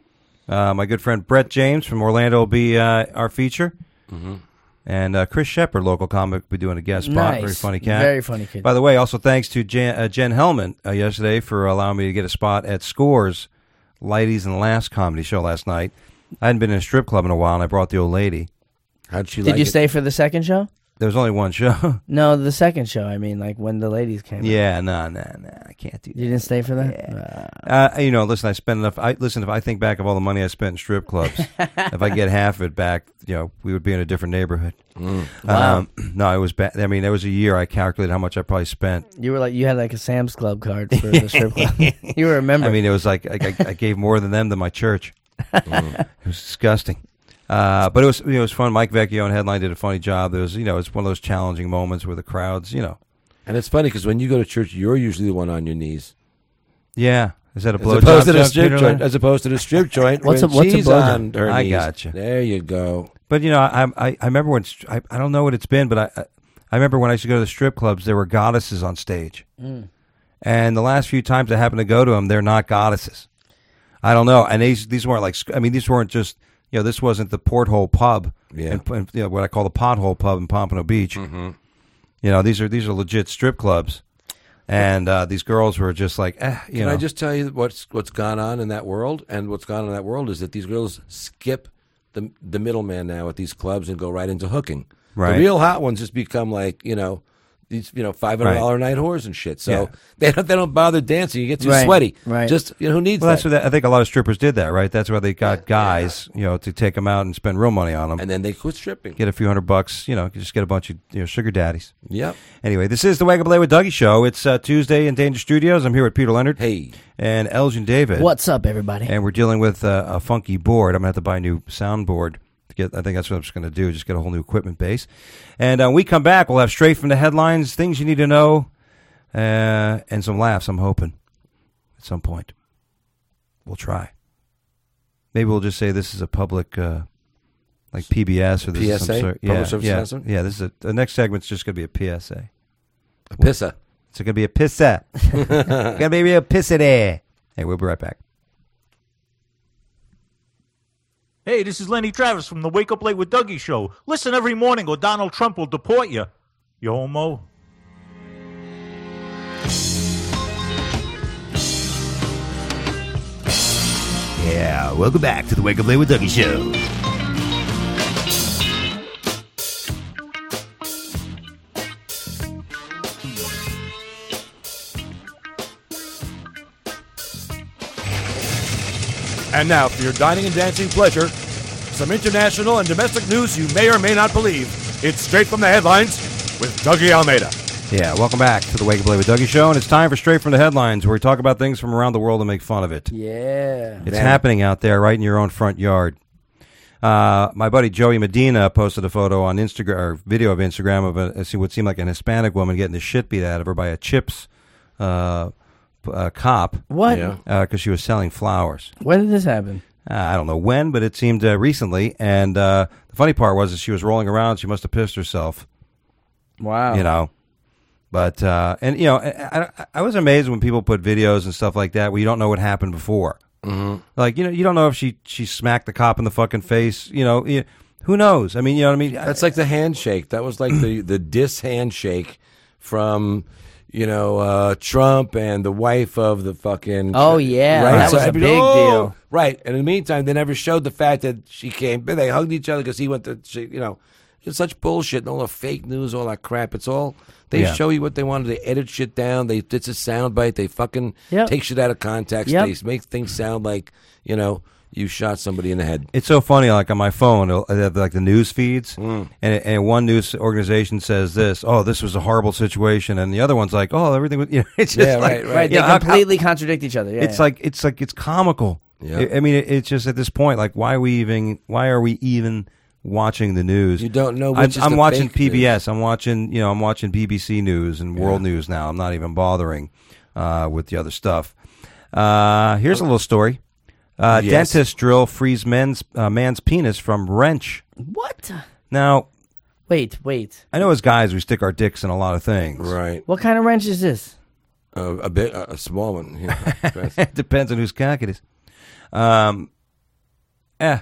Uh, my good friend Brett James from Orlando will be uh, our feature. Mm-hmm. And uh, Chris Shepard, local comic, will be doing a guest spot. Nice. Very funny cat. Very funny kid. By the way, also thanks to Jen, uh, Jen Hellman uh, yesterday for allowing me to get a spot at Scores Ladies and Laughs comedy show last night. I hadn't been in a strip club in a while, and I brought the old lady. How'd she Did like you it? stay for the second show? There was only one show. No, the second show. I mean, like when the ladies came. Yeah, no, no, no. I can't do that. You didn't stay for that? Uh, you know, listen, I spent enough. I Listen, if I think back of all the money I spent in strip clubs, if I get half of it back, you know, we would be in a different neighborhood. Mm. Wow. Um, no, it was bad. I mean, there was a year I calculated how much I probably spent. You were like, you had like a Sam's Club card for the strip club. You were a member. I mean, it was like I, I, I gave more than them than my church. Mm. It was disgusting. Uh, but it was, you know, it was fun. Mike Vecchio and Headline did a funny job. There was, you know, it's one of those challenging moments where the crowds, you know. And it's funny because when you go to church, you're usually the one on your knees. Yeah. Is that a As blowjob opposed to the joke, strip Peter joint. Lynn? As opposed to the strip joint. What's when a- what's a she's blowjob? on her I knees. gotcha. There you go. But, you know, I I, I remember when, str- I, I don't know what it's been, but I, I I remember when I used to go to the strip clubs, there were goddesses on stage. Mm. And the last few times I happened to go to them, they're not goddesses. I don't know. And these these weren't like, I mean, these weren't just, you know, this wasn't the Porthole Pub, Yeah. and, and, you know, what I call the Pothole Pub in Pompano Beach. Mm-hmm. You know, these are these are legit strip clubs, and uh, these girls were just like, eh, you Can know. I just tell you what's what's gone on in that world? And what's gone on in that world is that these girls skip the the middleman now at these clubs and go right into hooking. Right. The real hot ones just become like, you know, these, you know, five hundred dollar Right. night whores and shit. So Yeah. they don't they don't bother dancing. You get too Right, sweaty. right. Just, you know, who needs Well, that's that? what that, I think a lot of strippers did that, right? That's why they got guys, you know, to take them out and spend real money on them. And then they quit stripping. Get a few hundred bucks, you know, just get a bunch of you know sugar daddies. Yep. Anyway, this is the Wake Up Late with Dougie show. It's uh, Tuesday in Danger Studios. I'm here with Peter Leonard Hey. and Elgin David. What's up, everybody? And we're dealing with uh, a funky board. I'm gonna have to buy a new soundboard. To get, I think that's what I'm just gonna do. Just get a whole new equipment base. And uh, when we come back, we'll have straight from the headlines, things you need to know, uh, and some laughs. I'm hoping at some point. We'll try. Maybe we'll just say this is a public, uh, like P B S or this P is S A? some sort. Public Yeah, service yeah, announcement? yeah. This is a, the next segment's just gonna be a P S A. A pissa. It's gonna be a pissa. Gonna be a pissa there. Hey, we'll be right back. Hey, this is Lenny Travis from the Wake Up Late with Dougie show. Listen every morning or Donald Trump will deport you. You homo. Yeah, welcome back to the Wake Up Late with Dougie show. And now, for your dining and dancing pleasure, some international and domestic news you may or may not believe. It's straight from the headlines with Dougie Almeida. Yeah, welcome back to the Wake Up Late with Dougie show, and it's time for Straight from the Headlines, where we talk about things from around the world and make fun of it. Yeah. It's happening out there, right in your own front yard. Uh, my buddy Joey Medina posted a photo on Instagram, or video of Instagram of a, a what seemed like an Hispanic woman getting the shit beat out of her by a Chips uh, p- uh, cop What? Yeah. because she was selling flowers. When did this happen? Uh, I don't know when, but it seemed uh, recently. And uh, the funny part was that she was rolling around. She must have pissed herself, Wow. you know. But, uh, and, you know, I, I, I was amazed when people put videos and stuff like that where you don't know what happened before. Mm-hmm. Like, you know, you don't know if she, she smacked the cop in the fucking face. You know, you, who knows? I mean, you know what I mean? That's like the handshake. That was like the, the diss handshake from, you know, uh, Trump and the wife of the fucking. Oh, yeah. Right? That was I a mean, big oh, deal. Right. And in the meantime, they never showed the fact that she came. They hugged each other because he went to, she, you know, it's such bullshit and all the fake news, all that crap. It's all, they Yeah. show you what they wanted. They edit shit down. They It's a soundbite. They fucking Yep. take shit out of context. Yep. They make things sound like, you know, you shot somebody in the head. It's so funny, like on my phone, it'll- I have like the news feeds, Mm. and, and one news organization says this, oh, this was a horrible situation, and the other one's like, oh, everything was, you know, it's just Yeah, like, right, right. Right. They you know, how- completely contradict each other. Yeah. it's yeah. like it's like it's comical. Yeah. I, I mean, it, it's just at this point, like, why are we even? Why are we even watching the news. You don't know I'm, which is I'm the watching fake P B S. news. I'm watching, you know, I'm watching B B C News and World Yeah. News now. I'm not even bothering uh, with the other stuff. Uh, here's a little story. Uh, Yes. Dentist drill frees men's uh, man's penis from wrench. What? Now, Wait, wait. I know as guys we stick our dicks in a lot of things. Right. What kind of wrench is this? Uh, a bit, a, a small one. Yeah. It depends on whose cock it is. Um, eh.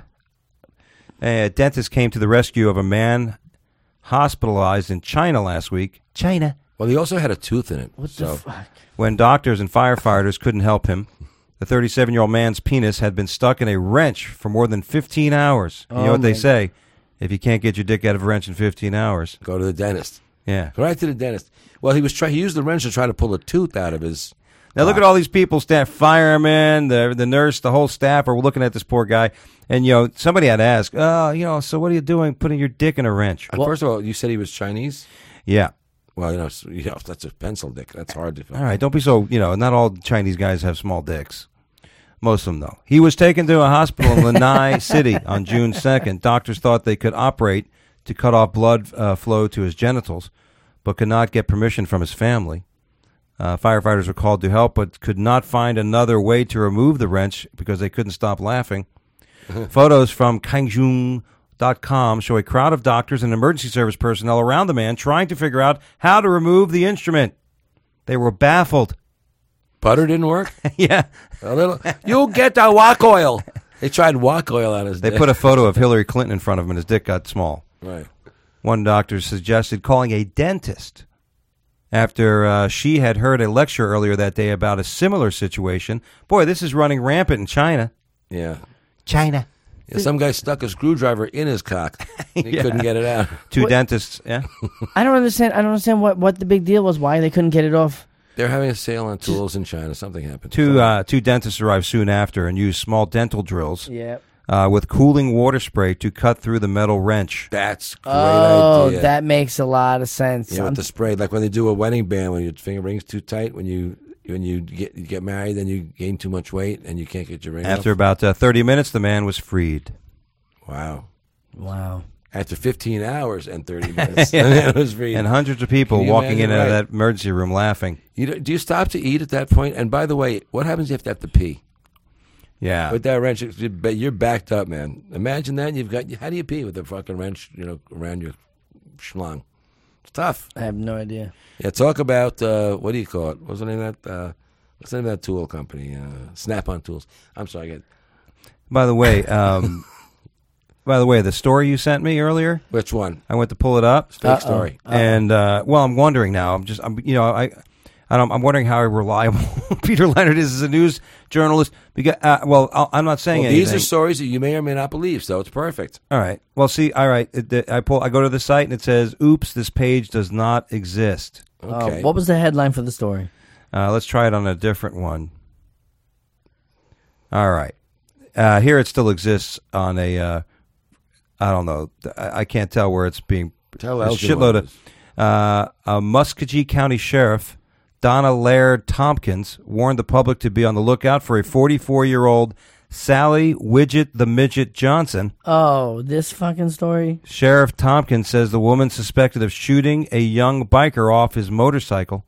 A dentist came to the rescue of a man hospitalized in China last week. China. Well, he also had a tooth in it. What so. the fuck? When doctors and firefighters couldn't help him, the thirty-seven-year-old man's penis had been stuck in a wrench for more than fifteen hours. You Oh know what they my- say? If you can't get your dick out of a wrench in fifteen hours. Go to the dentist. Yeah. Go right to the dentist. Well, he was try- he used the wrench to try to pull a tooth out of his. Now look at all these people, staff, firemen, the the nurse, the whole staff are looking at this poor guy. And, you know, somebody had to ask, oh, you know, so what are you doing putting your dick in a wrench? Uh, First of all, you said he was Chinese. Yeah. Well, you know, so, you know, that's a pencil dick. That's hard to. All right, don't be so, you know, not all Chinese guys have small dicks. Most of them, though. He was taken to a hospital in Lanai City on June second. Doctors thought they could operate to cut off blood uh, flow to his genitals, but could not get permission from his family. Uh, firefighters were called to help, but could not find another way to remove the wrench because they couldn't stop laughing. Photos from Kangjung dot com show a crowd of doctors and emergency service personnel around the man trying to figure out how to remove the instrument. They were baffled. Butter didn't work. Yeah. A little. You get the wok oil. They tried wok oil on his. They dick. put a photo of Hillary Clinton in front of him and his dick got small. Right. One doctor suggested calling a dentist after uh, she had heard a lecture earlier that day about a similar situation. Boy, this is running rampant in China. Yeah. China. Yeah, some guy stuck a screwdriver in his cock. He Yeah. couldn't get it out. Two What- dentists, yeah. I don't understand. I don't understand what, what the big deal was. Why they couldn't get it off. They're having a sale on tools in China. Something happened. Two uh, two dentists arrived soon after and used small dental drills Yeah. uh, with cooling water spray to cut through the metal wrench. That's a great Oh, idea. that makes a lot of sense. Yeah, with the spray, like when they do a wedding band, when your finger rings too tight, when you when you get you get married, then you gain too much weight and you can't get your ring. After off. about uh, thirty minutes, the man was freed. Wow. Wow. After fifteen hours and thirty minutes, it was free. And hundreds of people Can you walking in imagine? and out of Right. that emergency room laughing. You don't- do you stop to eat at that point? And by the way, what happens if you have to have to pee? Yeah. With that wrench, you're backed up, man. Imagine that. You've got. How do you pee with a fucking wrench? You know, around your schlong. It's tough. I have no idea. Yeah. Talk about uh, what do you call it? What's the name of that? Uh, what's the name of that tool company? Uh, Snap-on Tools. I'm sorry. I get, By the way, um, by the way, the story you sent me earlier, which one? I went to pull it up, Fake Uh-oh. story. and uh, well, I'm wondering now. I'm just, I'm, you know, I, I don't, I'm wondering how reliable Peter Leonard is as a news journalist. Because, uh, well, I'll, I'm not saying Well, anything. these are stories that you may or may not believe, so it's perfect. All right. Well, see, all right. It, it- I pull. I go to the site and it says, "Oops, this page does not exist." Okay. Uh, what was the headline for the story? Uh, let's try it on a different one. All right. Uh, here it still exists on a. Uh, I don't know. I, I can't tell where it's being. Tell a Elgin shitload what it of. is. Uh, a Muskogee County Sheriff, Donna Laird Tompkins, warned the public to be on the lookout for a forty-four-year-old Sally Widget the Midget Johnson. Oh, this fucking story. Sheriff Tompkins says the woman suspected of shooting a young biker off his motorcycle.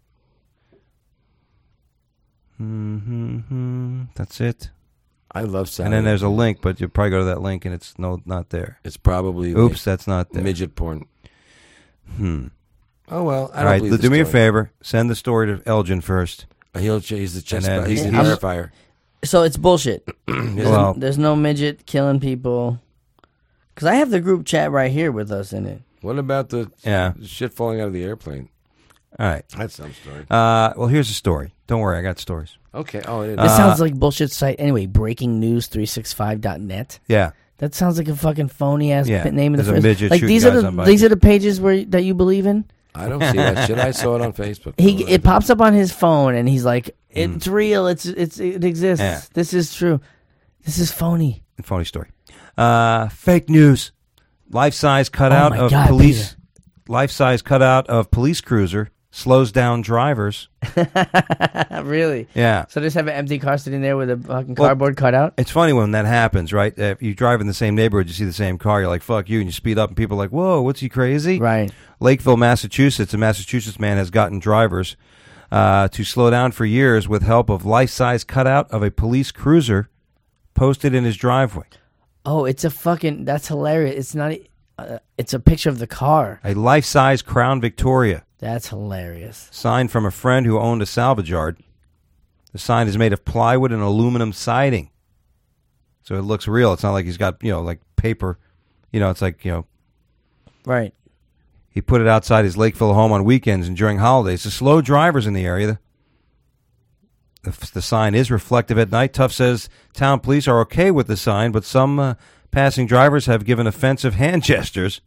Mm-hmm. That's it. I love Sally. And then there's a link, but you probably go to that link and it's no not there. It's probably Oops, that's not there. midget porn. Hmm. Oh well, I All don't right, believe do the me a story. favor. Send the story to Elgin first. He'll he's the chest. And then- He's the Yeah, I'm- verifier. So it's bullshit. There's, Well- there's no midget killing people. Because I have the group chat right here with us in it. What about the Yeah. shit falling out of the airplane? All right. That's some story. Uh, well, here's the story. Don't worry, I got stories. Okay. Oh, it is. This Uh, sounds like bullshit site. Anyway, breaking news three sixty-five dot net. Yeah. That sounds like a fucking phony ass Yeah, name of the there's a first. midget Like shooting these are guys the on bikes. these are the pages where that you believe in. I don't see that shit. I saw it on Facebook. He Oh, it pops up on his phone and he's like, Mm. "It's real. It's it's it exists. Yeah. This is true. This is phony." Phony story. Uh, fake news. Life-size cutout Oh my of God, police. Life-size cutout of police cruiser slows down drivers. Really? Yeah. So just have an empty car sitting there with a fucking Well, cardboard cutout? It's funny when that happens, right? If you drive in the same neighborhood, you see the same car, you're like, fuck you, and you speed up, and people are like, whoa, what's he crazy? Right. Lakeville, Massachusetts, a Massachusetts man has gotten drivers uh, to slow down for years with help of life-size cutout of a police cruiser posted in his driveway. Oh, it's a fucking, that's hilarious. It's not, e- uh, it's a picture of the car. A life-size Crown Victoria. That's hilarious. Signed from a friend who owned a salvage yard. The sign is made of plywood and aluminum siding. So it looks real. It's not like he's got, you know, like paper. You know, it's like, you know. Right. He put it outside his Lakeville home on weekends and during holidays to slow drivers in the area. The, the sign is reflective at night. Tuff says town police are okay with the sign, but some uh, passing drivers have given offensive hand gestures.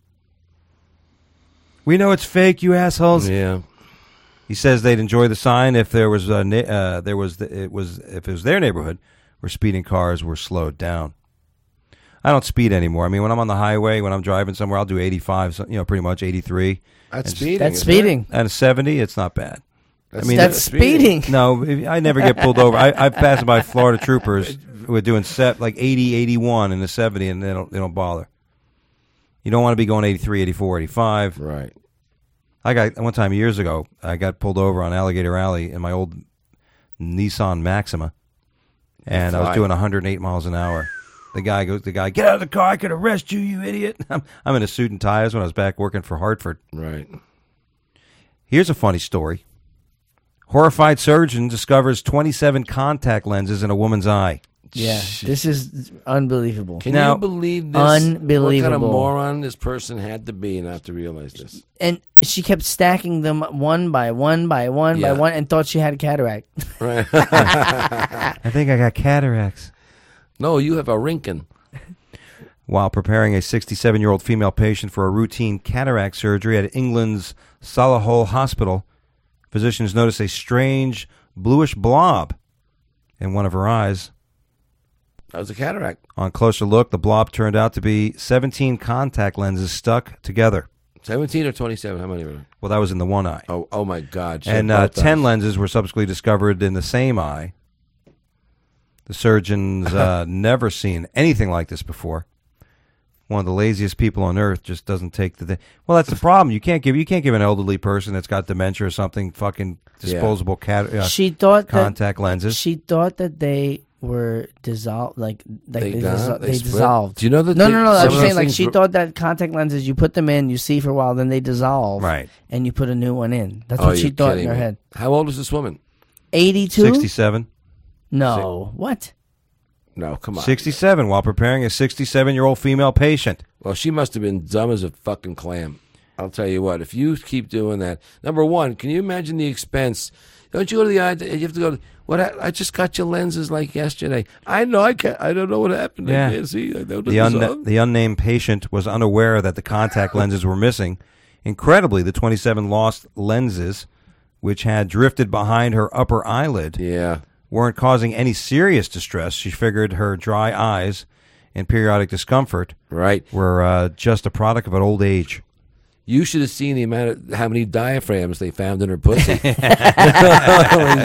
We know it's fake, you assholes. Yeah. He says they'd enjoy the sign if there was a na- uh, there was the, it was if it was their neighborhood where speeding cars were slowed down. I don't speed anymore. I mean, when I'm on the highway, when I'm driving somewhere, I'll do eighty-five, so, you know, pretty much eighty-three. That's And speeding. That's isn't it? speeding. At a seventy, it's not bad. That's, I mean, That's speeding. No, I never get pulled over. I, I've passed by Florida troopers who are doing set like eighty, eighty-one in the seventy, and they don't they don't bother. You don't want to be going eighty-three, eighty-four, eighty-five. Right. I got one time years ago. I got pulled over on Alligator Alley in my old Nissan Maxima, and I was Fine. doing one hundred eight miles an hour. The guy goes, the guy, get out of the car! I could arrest you, you idiot! I'm, I'm in a suit and ties when I was back working for Hartford. Right. Here's a funny story. Horrified surgeon discovers twenty-seven contact lenses in a woman's eye. Yeah. This is unbelievable. Can Now- you believe this? What kind of Unbelievable. moron this person had to be not to realize this? And she kept stacking them one by one by one Yeah. by one and thought she had a cataract. Right. I think I got cataracts. No, you have a Rinkin. While preparing a sixty-seven-year-old female patient for a routine cataract surgery at England's Solihull Hospital, physicians noticed a strange bluish blob in one of her eyes. That was a cataract. On closer look, the blob turned out to be seventeen contact lenses stuck together. seventeen or twenty-seven? How many were there? Well, that was in the one eye. Oh, oh my God. She And had uh, both ten eyes. lenses were subsequently discovered in the same eye. The surgeon's uh, never seen anything like this before. One of the laziest people on earth just doesn't take the. Th- well, that's the problem. You can't give you can't give an elderly person that's got dementia or something fucking disposable cat uh, she thought contact that, lenses. She thought that they were dissolved, like, like They they, gone? dissol- They they split? dissolved. Do you know that No, they- no, no. some I'm of those saying like things she were- thought that contact lenses you put them in, you see for a while, then they dissolve, Right. And you put a new one in. That's Oh, what she you're thought in kidding her me. head. How old is this woman? Eighty-two. Sixty-seven. No, what? No, come on. Sixty-seven. While preparing a sixty-seven-year-old female patient. Well, she must have been dumb as a fucking clam. I'll tell you what. If you keep doing that, number one, can you imagine the expense? Don't you go to the eye? You have to go. What? I, I just got your lenses like yesterday. I know. I can't. I don't know what happened. Yeah. I can't see. I don't The, know. un- the unnamed patient was unaware that the contact lenses were missing. Incredibly, the twenty-seven lost lenses, which had drifted behind her upper eyelid, yeah. weren't causing any serious distress. She figured her dry eyes and periodic discomfort Right. were uh, just a product of an old age. You should have seen the amount of how many diaphragms they found in her pussy. Holy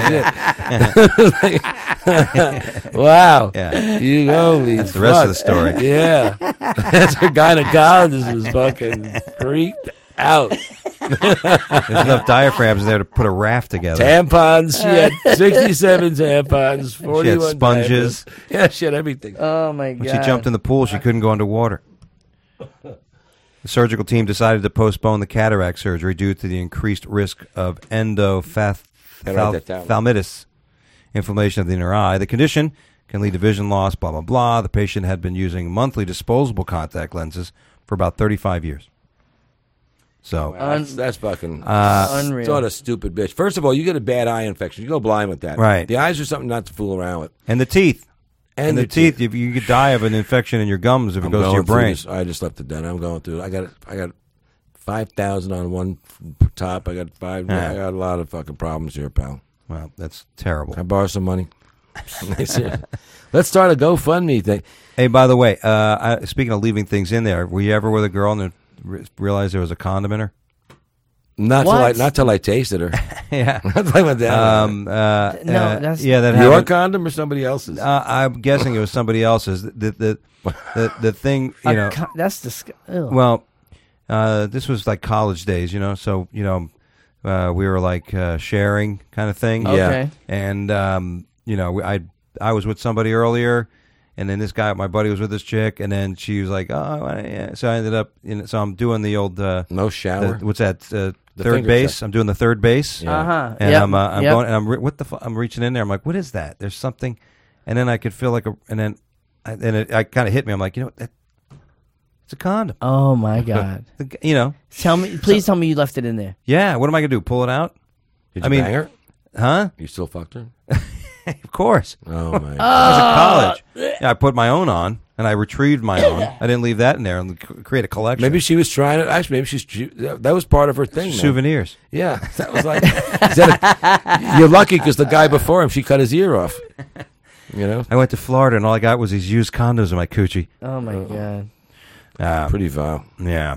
shit. Wow. Yeah. You holy That's the rest of the fuck. story. Yeah. That's her gynecologist was fucking freaked out. There's enough diaphragms in there to put a raft together. Tampons. She had sixty-seven tampons, forty-one sponges. diapers. Yeah, she had everything. Oh my god! When she jumped in the pool, she couldn't go underwater. The surgical team decided to postpone the cataract surgery due to the increased risk of endophthalmitis, inflammation of the inner eye. The condition can lead to vision loss, blah, blah, blah. The patient had been using monthly disposable contact lenses for about thirty-five years. So, That's, that's fucking Uh, Unreal. What a stupid bitch. First of all, you get a bad eye infection. You go blind with that. Right. The eyes are something not to fool around with. and the teeth. And, And the teeth, if you could die of an infection in your gums if it I'm goes to going your through brain. this. I just left it done. I'm going through it. I got I got five thousand on one top. I got five. Yeah. I got a lot of fucking problems here, pal. Well, that's terrible. Can I borrow some money? Let's start a GoFundMe thing. Hey, by the way, uh, I, speaking of leaving things in there, were you ever with a girl and then re- realized there was a condom in her? Not till I, What? not till I tasted her. Yeah. Not till I went down. Um, uh, No, uh, that's- yeah, that Your happened. condom or somebody else's? Uh, I'm guessing it was somebody else's. The the the, the thing, you A know. co- that's disgusting. Well, uh, this was like college days, you know. So you know, uh, we were like uh, sharing kind of thing. Yeah. Okay. And um, you know, I I was with somebody earlier, and then this guy, my buddy, was with this chick, and then she was like, "Oh, yeah." So I ended up, in, so I'm doing the old, uh, no the, shower. what's that? Uh, The third finger base. check. I'm doing the third base. Yeah. Uh huh. And yep. I'm, uh, I'm yep. going, and I'm re- what the fu- I'm reaching in there. I'm like, what is that? There's something, and then I could feel like a, and then, I, and it, I kind of hit me. I'm like, you know, what? That, it's a condom. Oh my god. The g- you know, Tell me, please tell me you left it in there. yeah. What am I gonna do? Pull it out? Did I you mean- bang her? Huh? You still fucked her? Of course. Oh my! God. I was in college. Yeah, I put my own on, and I retrieved my own. I didn't leave that in there and c- create a collection. Maybe she was trying to. Actually, maybe she's. She, that was part of her thing. man. souvenirs. Yeah, that was like. is that a- you're lucky because the guy before him, she cut his ear off. You know, I went to Florida, and all I got was these used condoms in my coochie. Oh my god. Uh, pretty vile. Yeah.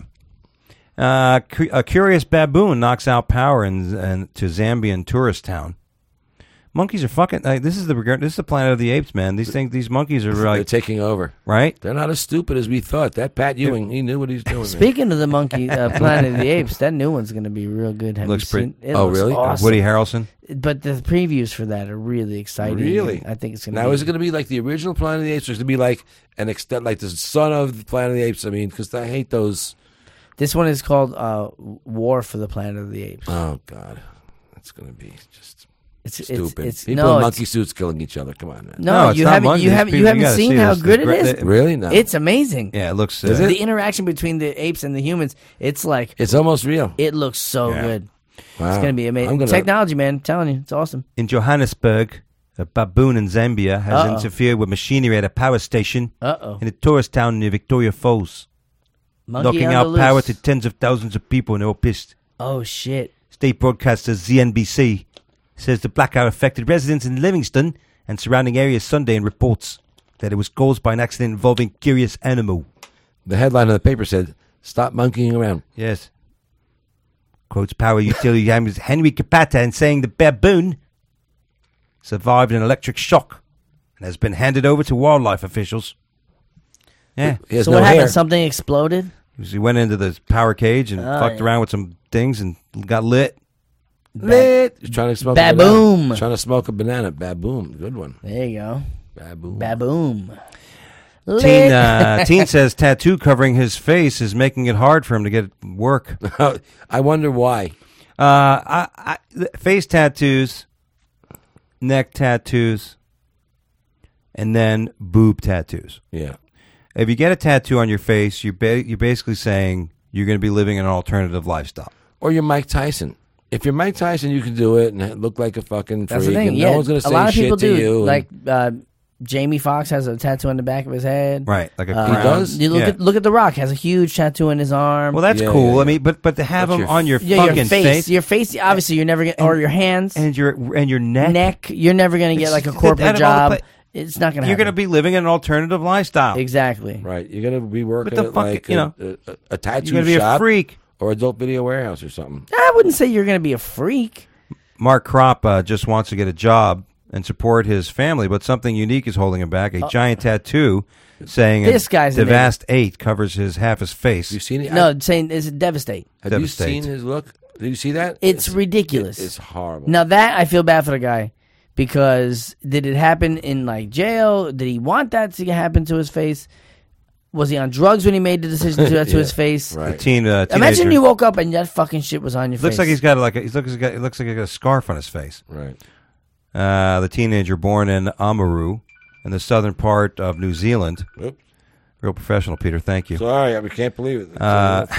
Uh, cu- a curious baboon knocks out power in, in to Zambian tourist town. Monkeys are fucking. Like, this is the this is the Planet of the Apes, man. These things, these monkeys are They're like taking over. right. They're not as stupid as we thought. That Pat Ewing, he knew what he's doing. man. Speaking of the monkey uh, Planet of the Apes, that new one's gonna be real good. Have Looks you pretty- seen? It Oh, looks really? Awesome. Woody Harrelson. But the previews for that are really exciting. Really? I think it's gonna. Now, be, is it going to be like the original Planet of the Apes, or is it going to be like an extent, like the son of the Planet of the Apes? I mean, because I hate those. This one is called uh, War for the Planet of the Apes. Oh God, it's going to be just It's it's stupid. it's People no, in it's- monkey suits killing each other. Come on, man. No, No, it's you not haven't. monkeys. You haven't. People- You you haven't gotta seen see how this. good This it gra- is. Really? No. It's amazing. Yeah, it looks. Is uh, it? The interaction between the apes and the humans. It's like It's almost real. it looks so Yeah. good. Wow. It's gonna be amazing. I'm gonna, Technology, man. I'm telling you, it's awesome. In Johannesburg, a baboon in Zambia has Uh-oh. interfered with machinery at a power station Uh oh. in a tourist town near Victoria Falls, Monkey knocking on out the power loose. to tens of thousands of people, and they're all pissed. Oh shit. State broadcaster Z N B C says the blackout affected residents in Livingston and surrounding areas Sunday and reports that it was caused by an accident involving curious animal. the headline of the paper said, "Stop monkeying around." Yes. Quotes power utility analyst Henry Kapata in saying the baboon survived an electric shock and has been handed over to wildlife officials. Yeah. He has So no what hair. happened? Something exploded. He went into the power cage and Oh, fucked yeah. around with some things and got lit. Lit. He's trying to smoke. A Baboom. banana. Trying to smoke a banana. Baboom. Good one. There you go. Baboom. Baboom. Teen, uh, teen says tattoo covering his face is making it hard for him to get work. I wonder why. Uh, I, I, th- face tattoos, neck tattoos, and then boob tattoos. Yeah. If you get a tattoo on your face, you're ba- you're basically saying you're going to be living an alternative lifestyle. Or you're Mike Tyson. If you're Mike Tyson, you can do it and look like a fucking That's freak, the thing. and Yeah, no one's going to say a lot of shit people to do. you. and- Like uh, Jamie Foxx has a tattoo on the back of his head. Right, like a Uh, crown. does? You look Yeah. at look at The Rock has a huge tattoo on his arm. Well, that's Yeah, cool. yeah, yeah. I mean, but but to have But them your on your yeah, fucking your face, your face. Obviously, you're never gonna, or your hands, and your and your neck. neck. You're never gonna get It's- like a that- corporate out of all job. the pla- It's not gonna. You're going to happen. be living an alternative lifestyle. exactly. right. You're going to be working the at fuck- like you know, a, a, a tattoo You're going to be shop a freak. or adult video warehouse or something. I wouldn't say you're gonna be a freak. Mark Kropp uh, just wants to get a job and support his family, but something unique is holding him back. A giant tattoo saying This a guy's an Devast eight covers his half his face. Have you seen it? No, saying it's devastate. Have you Devastate. seen his look? Did you see that? It's ridiculous. It's horrible. Now that I feel bad for the guy because did it happen in like jail? Did he want that to happen to his face? Was he on drugs when he made the decision to do that to Yeah, his face? The right. teen, uh, Imagine teenager. you woke up and that fucking shit was on your looks face. like he's got like a, he looks like he's got, it looks like he's got a scarf on his face. Right. Uh, the teenager born in Amaru, in the southern part of New Zealand. Oop. Real professional, Peter. Thank you. Sorry, I can't believe it. Uh,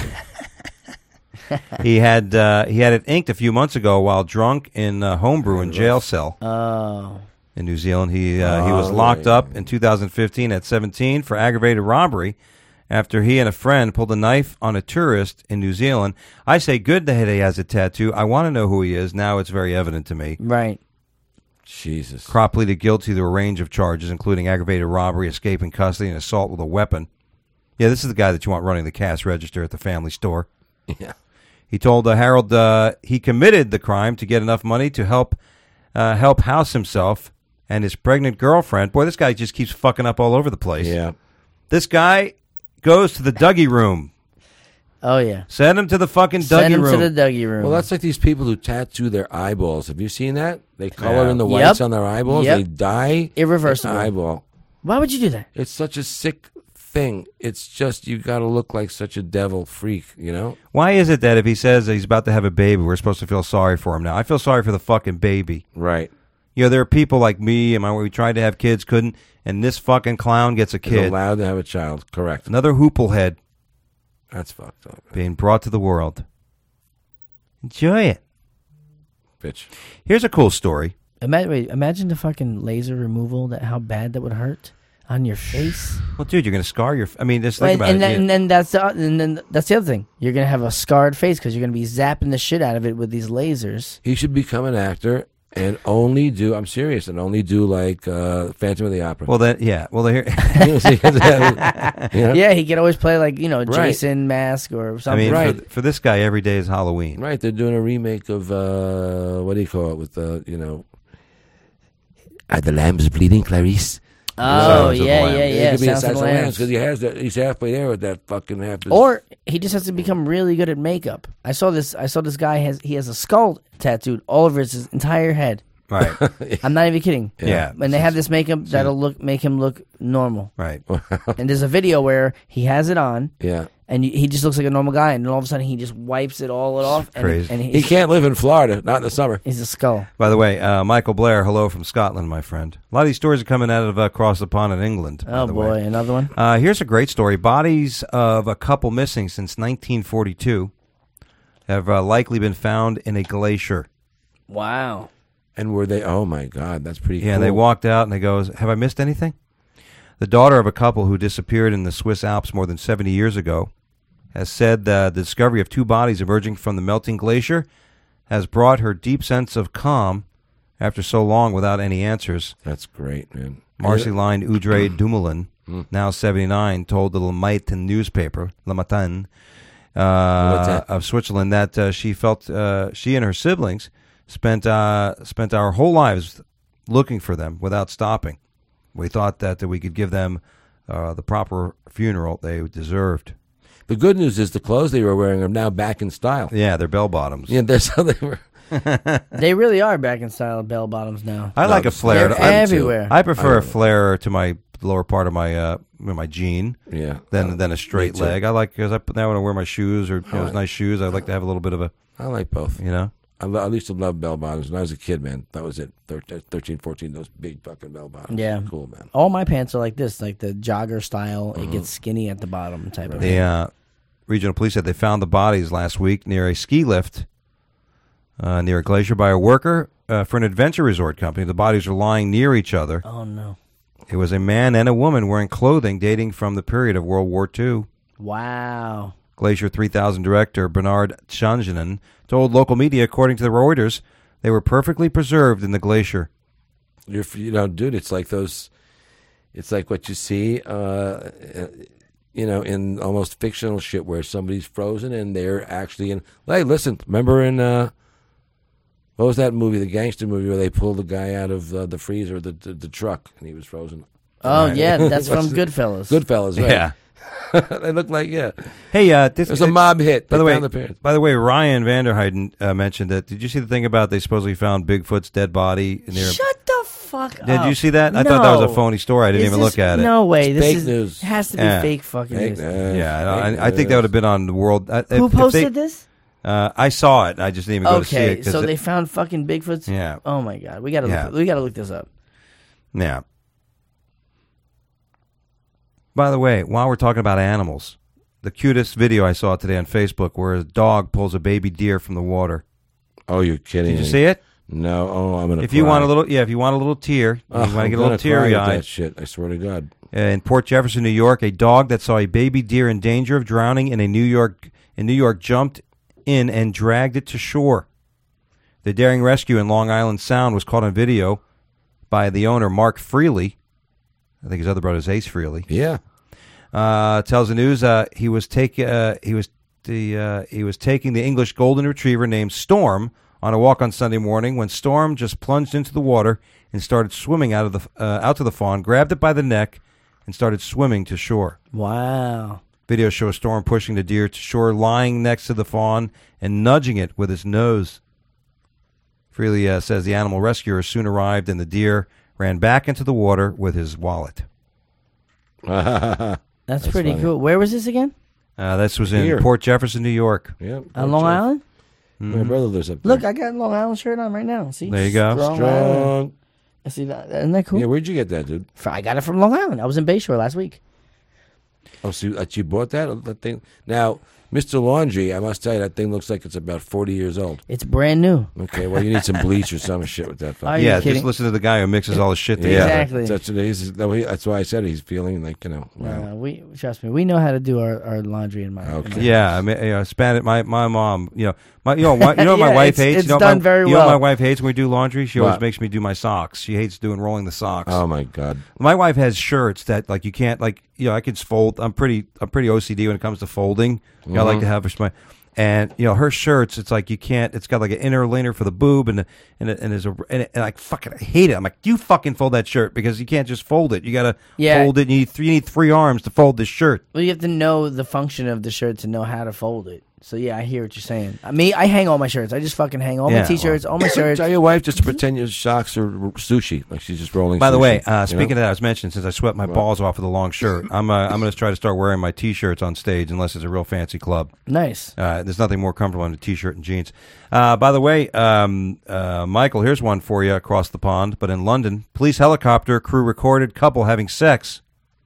He had uh, he had it inked a few months ago while drunk in a homebrew in jail cell Oh. in New Zealand. He uh, he was Oh, locked yeah. up in two thousand fifteen at seventeen for aggravated robbery after he and a friend pulled a knife on a tourist in New Zealand. I say good that he has a tattoo. I want to know who he is. Now it's very evident to me. Right. Jesus. Kropp pleaded guilty to a range of charges, including aggravated robbery, escaping custody, and assault with a weapon. Yeah, this is the guy that you want running the cash register at the family store. Yeah. He told uh, Harold uh, he committed the crime to get enough money to help uh, help house himself and his pregnant girlfriend. Boy, this guy just keeps fucking up all over the place. Yeah. This guy goes to the Dougie room. Oh yeah. Send him to the fucking Dougie Send him room. to the Dougie room. Well, that's like these people who tattoo their eyeballs. Have you seen that? They color Yeah. in the Yep. whites on their eyeballs. Yep. They dye Irreversible. an eyeball. Why would you do that? It's such a sick thing. It's just you got to look like such a devil freak, you know? Why is it that if he says that he's about to have a baby, we're supposed to feel sorry for him now? I feel sorry for the fucking baby. Right. You know, there are people like me and my we tried to have kids, couldn't, and this fucking clown gets a He's kid. allowed to have a child. Correct. Another hooplehead That's fucked up. being brought to the world. Enjoy it. Bitch. Here's a cool story. Imagine, wait, imagine the fucking laser removal. That how bad that would hurt on your face. Well, dude, you're going to scar your... I mean, just think and, about and, it. then, Yeah. and then that's the and then that's the other thing. You're gonna have a scarred face because you're gonna be zapping the shit out of it with these lasers. He should become an actor and only do, I'm serious, and only do like uh, Phantom of the Opera. Well, then, yeah. Well, here... You know? Yeah, he could always play like you know Right. Jason Mask or I something. mean, Right. for, for this guy, every day is Halloween. Right, they're doing a remake of, uh, what do you call it, with, uh, you know... Are the lambs bleeding, Clarice? oh Sounds of yeah, the Lambs. yeah, It yeah. could be Sounds Silence of of the the Lambs because he has that. He's halfway there with that fucking half. His, Or he just has to become really good at makeup. I saw this. I saw this guy has he has a skull tattooed all over his entire head. Right. I'm not even kidding. Yeah. And they have this makeup that'll look make him look normal. Right. And there's a video where he has it on, yeah. and you, he just looks like a normal guy, and then all of a sudden he just wipes it all off. And, Crazy. And He he's, can't live in Florida, not in the summer. he's a skull. By the way, uh, Michael Blair, hello from Scotland, my friend. A lot of these stories are coming out of uh, across the pond in England. by Oh the boy, way. another one. Uh, here's a great story. Bodies of a couple missing since nineteen forty-two have uh, likely been found in a glacier. Wow. And were they? Oh my God, that's pretty. Yeah, cool. and they walked out and they goes, "Have I missed anything?" The daughter of a couple who disappeared in the Swiss Alps more than seventy years ago has said that the discovery of two bodies emerging from the melting glacier has brought her deep sense of calm after so long without any answers. That's great, man. Marceline Udre Dumoulin, now seventy-nine, told the Le Matin newspaper, Le Matin, uh, of Switzerland, that uh, she felt uh, she and her siblings spent uh, spent our whole lives looking for them without stopping. We thought that, that we could give them uh, the proper funeral they deserved. The good news is the clothes they were wearing are now back in style. Yeah, they're bell bottoms. Yeah, that's how they were. They really are back in style bell bottoms now. I like a flare. They're I, everywhere. I prefer I- a flare to my lower part of my uh, my jean. Yeah. Than Uh, than a straight me too. leg. I like because I put now when I wear my shoes or you know, Right. nice shoes. I like to have a little bit of a I like both. you know. I, lo- I used to love bell bottoms when I was a kid, man. That was it. Thir- thirteen, fourteen, those big fucking bell bottoms. Yeah. Cool, man. All my pants are like this, like the jogger style. Mm-hmm. It gets skinny at the bottom type of The thing. uh, regional police said they found the bodies last week near a ski lift uh, near a glacier by a worker uh, for an adventure resort company. The bodies are lying near each other. Oh no! It was a man and a woman wearing clothing dating from the period of World War Two. Wow. Glacier three thousand director Bernard Chanjanen told local media, according to the Reuters, they were perfectly preserved in the glacier. You're, f- you know, dude, it's like those. It's like what you see, uh, you know, in almost fictional shit where somebody's frozen and they're actually in. Hey, listen, remember in uh, what was that movie, the gangster movie, where they pulled the guy out of uh, the freezer, the, the the truck, and he was frozen. Oh Right. yeah, that's from What's the- Goodfellas. Goodfellas, right? Yeah. They look like yeah. Hey, uh, this It was a mob hit. By They the way, found the parents. by the way, Ryan Vanderheiden uh, mentioned that. Did you see the thing about they supposedly found Bigfoot's dead body near? Shut the fuck up. Did you see that? I thought that was a No. phony story. I didn't Is even this- look at it. No way. It's This fake is, news. It has to be Yeah. fake fucking Fake news. news. Yeah, I, Fake I, I think that would have news. been on the world. I, Who if- if posted they- this? Uh, I saw it. I just didn't even go to see it. Okay, 'cause so it- they found fucking Bigfoots. Yeah. Oh my god, we gotta Yeah. look, we gotta look this up. Yeah. By the way, while we're talking about animals, the cutest video I saw today on Facebook where a dog pulls a baby deer from the water. Oh, you're kidding Did you me. see it? No. Oh, I'm gonna. If you cry. want a little, yeah, if you want a little tear, Oh, you want to I'm get a gonna little cry teary at that eyed. shit. I swear to God. In Port Jefferson, New York, a dog that saw a baby deer in danger of drowning in a New York in New York jumped in and dragged it to shore. The daring rescue in Long Island Sound was caught on video by the owner, Mark Freely. I think his other brother is Ace Freely. Yeah. Uh, tells the news uh, he was take uh, he was the uh, he was taking the English golden retriever named Storm on a walk on Sunday morning when Storm just plunged into the water and started swimming out of the uh, out to the fawn, grabbed it by the neck, and started swimming to shore. Wow. Video shows Storm pushing the deer to shore, lying next to the fawn and nudging it with his nose. Freely uh, says the animal rescuer soon arrived and the deer ran back into the water with his wallet. That's, That's pretty funny. cool. Where was this again? Uh, this was in Here. Port Jefferson, New York. Yep. On Long Island? My brother lives up there. Look, I got a Long Island shirt on right now. See? There you go. Strong Island. Strong. I see that. Isn't that cool? Yeah, where'd you get that, dude? I got it from Long Island. I was in Bayshore last week. Oh, so you, uh, you bought that? That thing? Now, Mister Laundry, I must tell you, that thing looks like it's about forty years old. It's brand new. Okay, well, you need some bleach or some shit with that. Are you Yeah, kidding? just listen to the guy who mixes all his shit together. Yeah, Exactly. That's, what it is. No, he- that's why I said he's feeling like, you know. Wow. Uh, we trust me. We know how to do our, our laundry in my. in Okay. my Yeah, I mean, you know, Spanish. My my mom, you know, my you know, what, you know what my Yeah, wife it's- hates. it's you know what done my, very you know what well. my wife hates when we do laundry. She always What? makes me do my socks. She hates doing rolling the socks. Oh my God. My wife has shirts that like you can't like you know I can fold. I'm pretty I'm pretty O C D when it comes to folding. You know, I like to have my and you know her shirts. It's like you can't. It's got like an inner liner for the boob and and and there's a and, and I fucking hate it. I'm like, you fucking fold that shirt because you can't just fold it. You gotta Yeah. fold it. And you need three you need three arms to fold this shirt. Well, you have to know the function of the shirt to know how to fold it. So yeah, I hear what you're saying. I mean, I hang all my shirts. I just fucking hang all Yeah, my t-shirts, all my shirts. Tell your wife just to pretend your socks are sushi, like she's just rolling. By the sushi, way, uh, you speaking know? of that, I was mentioning since I swept my balls off with a long shirt, I'm uh, I'm going to try to start wearing my t-shirts on stage unless it's a real fancy club. Nice. Uh, there's nothing more comfortable than a t-shirt and jeans. Uh, by the way, um, uh, Michael, here's one for you across the pond, but in London, police helicopter crew recorded couple having sex.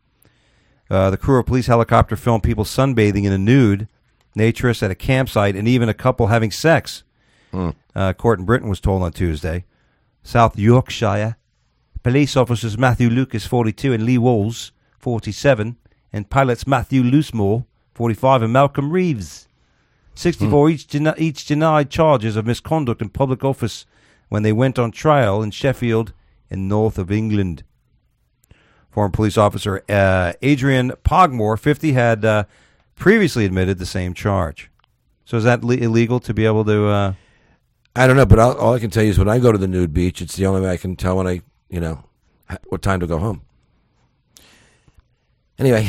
Uh, the crew of police helicopter filmed people sunbathing in a nude, naturist at a campsite, and even a couple having sex. Uh, court in Britain was told on Tuesday. South Yorkshire, police officers Matthew Lucas, forty-two, and Lee Walls, forty-seven, and pilots Matthew Loosemore, forty-five, and Malcolm Reeves, sixty-four, each, den- each denied charges of misconduct in public office when they went on trial in Sheffield in north of England. Former police officer uh, Adrian Pogmore, fifty, had uh, previously admitted the same charge. So is that le- illegal to be able to... Uh, I don't know, but I'll, all I can tell you is when I go to the nude beach, it's the only way I can tell when I, you know, ha- what time to go home. Anyway.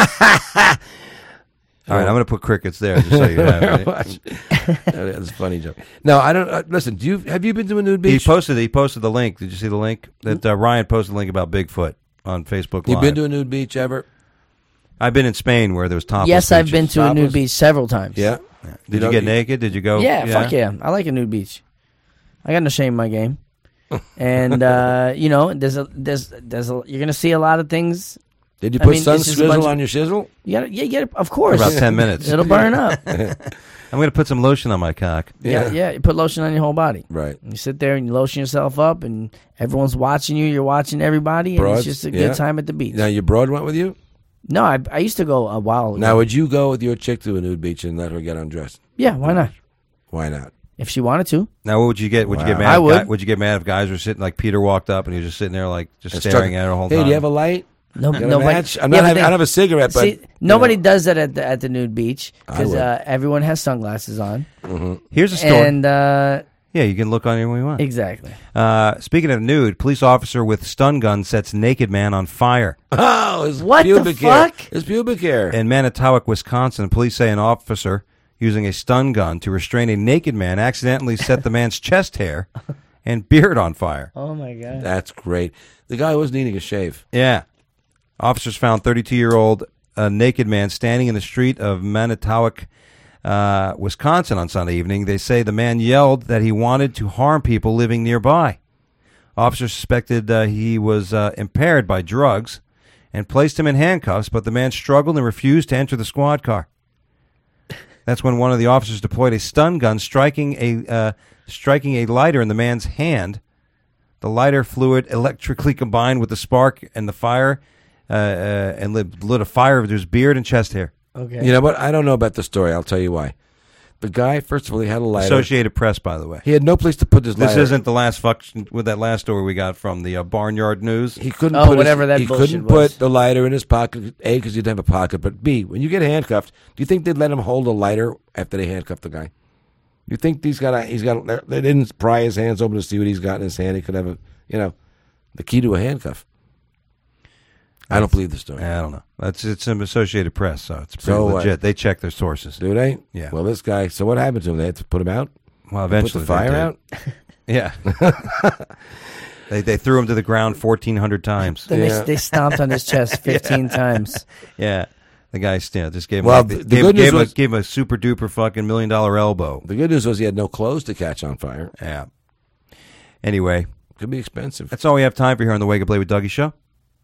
all right, I'm going to put crickets there just so you have it. That's a funny joke. No, I don't. Uh, listen, do you have you been to a nude He beach? posted he posted the link. Did you see the link? That uh, Ryan posted the link about Bigfoot on Facebook Live. You been to a nude beach ever? I've been in Spain where there was topless Yes, I've beaches. been to a nude Topless? beach several times. Yeah. Did you, know, get naked? Did you go? Yeah, fuck yeah. I like a nude beach. I got no shame in my game. And uh, you know, there's a there's there's a, you're gonna see a lot of things. Did you I put mean, sun it's just a swizzle bunch of- on your shizzle? You gotta, yeah, you gotta, of course. For about ten minutes. It'll burn up. I'm going to put some lotion on my cock. yeah, yeah. You put lotion on your whole body. Right. You sit there and you lotion yourself up, and everyone's watching you. You're watching everybody, and Broads, it's just a yeah. good time at the beach. Now your broad went with you. No, I, I used to go a while ago. Now would you go with your chick to a nude beach and let her get undressed? Yeah, why not? Why not? If she wanted to. Now, what would you get? Would you get Wow. mad? I if would. Guy, would you get mad if guys were sitting like Peter walked up and he was just sitting there like just And staring stuck- at her the whole Hey, time? do you have a light? No, Got a nobody. match? I'm yeah, not but having, they- I don't have a cigarette, but see, you nobody know. does that at the at the nude beach because would. uh, everyone has sunglasses on, Here's a story. and uh, yeah, you can look on here when you want. exactly. Uh, speaking of nude, police officer with stun gun sets naked man on fire. Oh, his What the pubic hair. fuck? His pubic hair. In Manitowoc, Wisconsin, police say an officer using a stun gun to restrain a naked man accidentally set the man's chest hair and beard on fire. Oh my god. That's great. The guy wasn't eating a shave. Yeah. Officers found thirty-two-year-old uh, naked man standing in the street of Manitowoc, uh, Wisconsin on Sunday evening. They say the man yelled that he wanted to harm people living nearby. Officers suspected uh, he was uh, impaired by drugs and placed him in handcuffs, but the man struggled and refused to enter the squad car. That's when one of the officers deployed a stun gun, striking a uh, striking a lighter in the man's hand. The lighter fluid electrically combined with the spark and the fire, uh, uh, and lit, lit a fire with his beard and chest hair. Okay. You know what? I don't know about the story. I'll tell you why. The guy, first of all, he had a lighter. Associated Press, by the way. He had no place to put this This lighter. isn't the last fuck with that last story we got from the uh, Barnyard News. He couldn't Oh, put whatever his, that He bullshit couldn't was. put the lighter in his pocket. A, because he didn't have a pocket. But B, when you get handcuffed, do you think they'd let him hold a lighter after they handcuffed the guy? You think he's got a, he's got a, they didn't pry his hands open to see what he's got in his hand? He could have a, you know, the key to a handcuff. I don't believe the story. I don't know. That's it's some Associated Press, so it's pretty So, uh, legit. They check their sources. Do they? Yeah. Well, this guy. So what happened to him? They had to put him out. Well, eventually put the fire they did. out. Yeah. they they threw him to the ground fourteen hundred times. Then Yeah. they, they stomped on his chest fifteen times. Yeah. The guy you know, just gave him, Well, like, the- the gave, good news gave, him, was- gave him a super duper fucking million dollar elbow. The good news was he had no clothes to catch on fire. Yeah. Anyway, Could be expensive. that's all we have time for here on the Wake Up Late with Dougie show.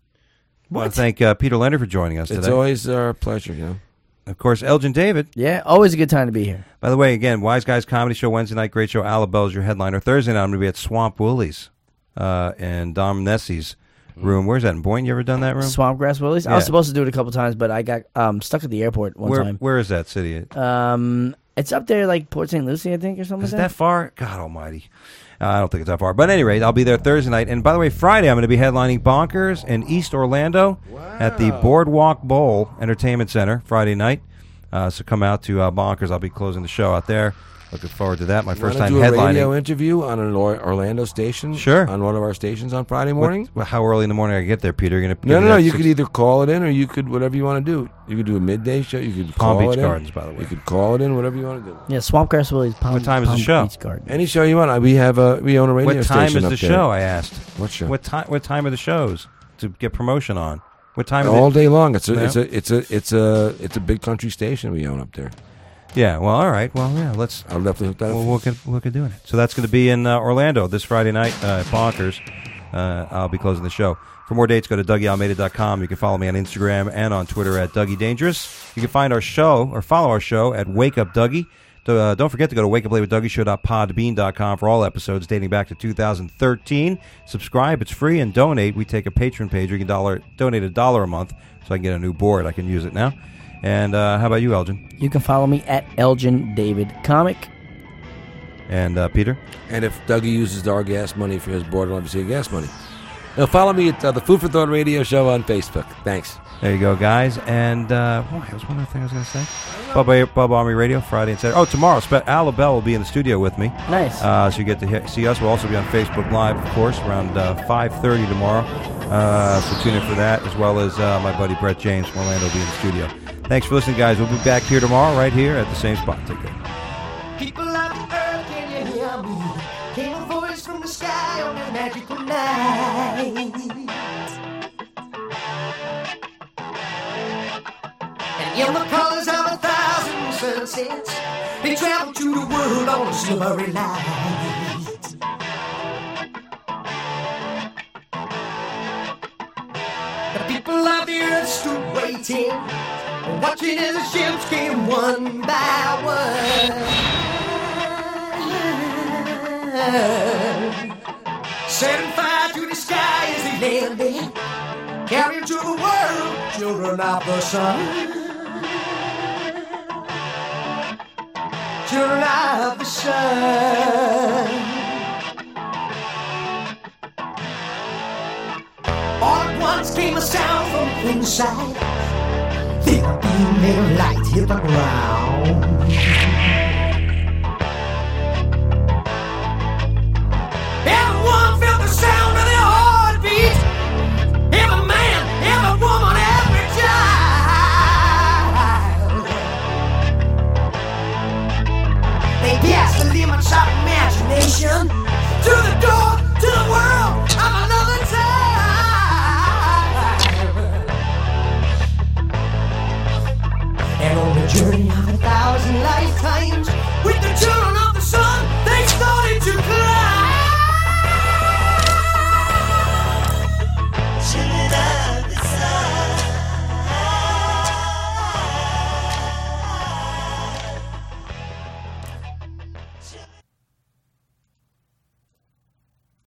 I want to thank uh, Peter Leonard for joining us It's today. always our pleasure, you know. Of course, Elgin David. Yeah, always a good time to be here. By the way, again, Wise Guys Comedy Show Wednesday night, great show. Alabelle is your headliner. Thursday night, I'm going to be at Swamp Willie's uh, in Dom Nessie's room. Where's that, in Boynton? You ever done that room? Swampgrass Willies. I Yeah. was supposed to do it a couple times, but I got um, stuck at the airport one where, time. where is that city? Um, it's up there, like Port Saint Lucie, I think, or something Is like that that. far? God almighty. Uh, I don't think it's that far. But at any rate, I'll be there Thursday night. And by the way, Friday, I'm going to be headlining Bonkers in East Orlando at the Boardwalk Bowl Entertainment Center Friday night. Uh, so come out to uh, Bonkers. I'll be closing the show out there. Looking forward to that. My first Wanna time do a headlining. radio interview on an Or- Orlando station? Sure. On one of our stations on Friday morning? What, well, how early in the morning I get there, Peter? You're gonna No, no, no. You six- could either call it in or you could, whatever you want to do. You could do a midday show. You could Palm call Beach it in. Gardens, by the way. You could call it in, whatever you want to do. Yeah, Swampgrass Willies. Palm, What time is the Palm show? Beach Garden. Any show you want. Uh, We have a, we own a radio What time station is up the there. show? I asked. What show? What time? What time are the shows to get promotion on? What time? All is it? day long. It's a, Yeah. it's a, it's a, it's a, it's a big country station we own up there. Yeah. Well, all right. Well, yeah. Let's. I'll definitely hook that up. We'll look at look at doing it. So that's going to be in uh, Orlando this Friday night uh, at Bonkers. Uh, I'll be closing the show. For more dates, go to Dougie Almeida dot com. You can follow me on Instagram and on Twitter at Dougie Dangerous. You can find our show or follow our show at Wake Up Dougie. So, uh, don't forget to go to wake up late with dougie show dot podbean dot com for all episodes dating back to two thousand thirteen. Subscribe, it's free, and donate. We take a patron page. You can dollar, donate a dollar a month so I can get a new board. I can use it now. And uh, how about you, Elgin? You can follow me at Elgin David Comic. And uh, Peter? And if Dougie uses our gas money for his board, I'll obviously gas money. Now follow me at uh, the Food for Thought Radio Show on Facebook. Thanks. There you go, guys. And uh, oh, there was one other thing I was going to say. Bub, Bub Army Radio, Friday and Saturday. Oh, tomorrow, Spe- Alabelle will be in the studio with me. Nice. Uh, so you get to he- see us. We'll also be on Facebook Live, of course, around uh, five thirty tomorrow. Uh, so tune in for that, as well as uh, my buddy Brett James from Orlando will be in the studio. Thanks for listening, guys. We'll be back here tomorrow, right here at the same spot. Take care. People of the earth, can you hear me? Came a voice from the sky on a magical night. And in the colors of a thousand sunsets, they travel to the world on a silvery light. The people of the earth stood waiting, watching as the ships came one by one. Setting fire to the sky as they landed, carrying to the world children of the sun. Children of the sun. All at once came a sound from inside. Then a beam of light hit the ground. Everyone felt the sound of their heartbeat. Every man, every woman, every child. They guessed the limits of imagination.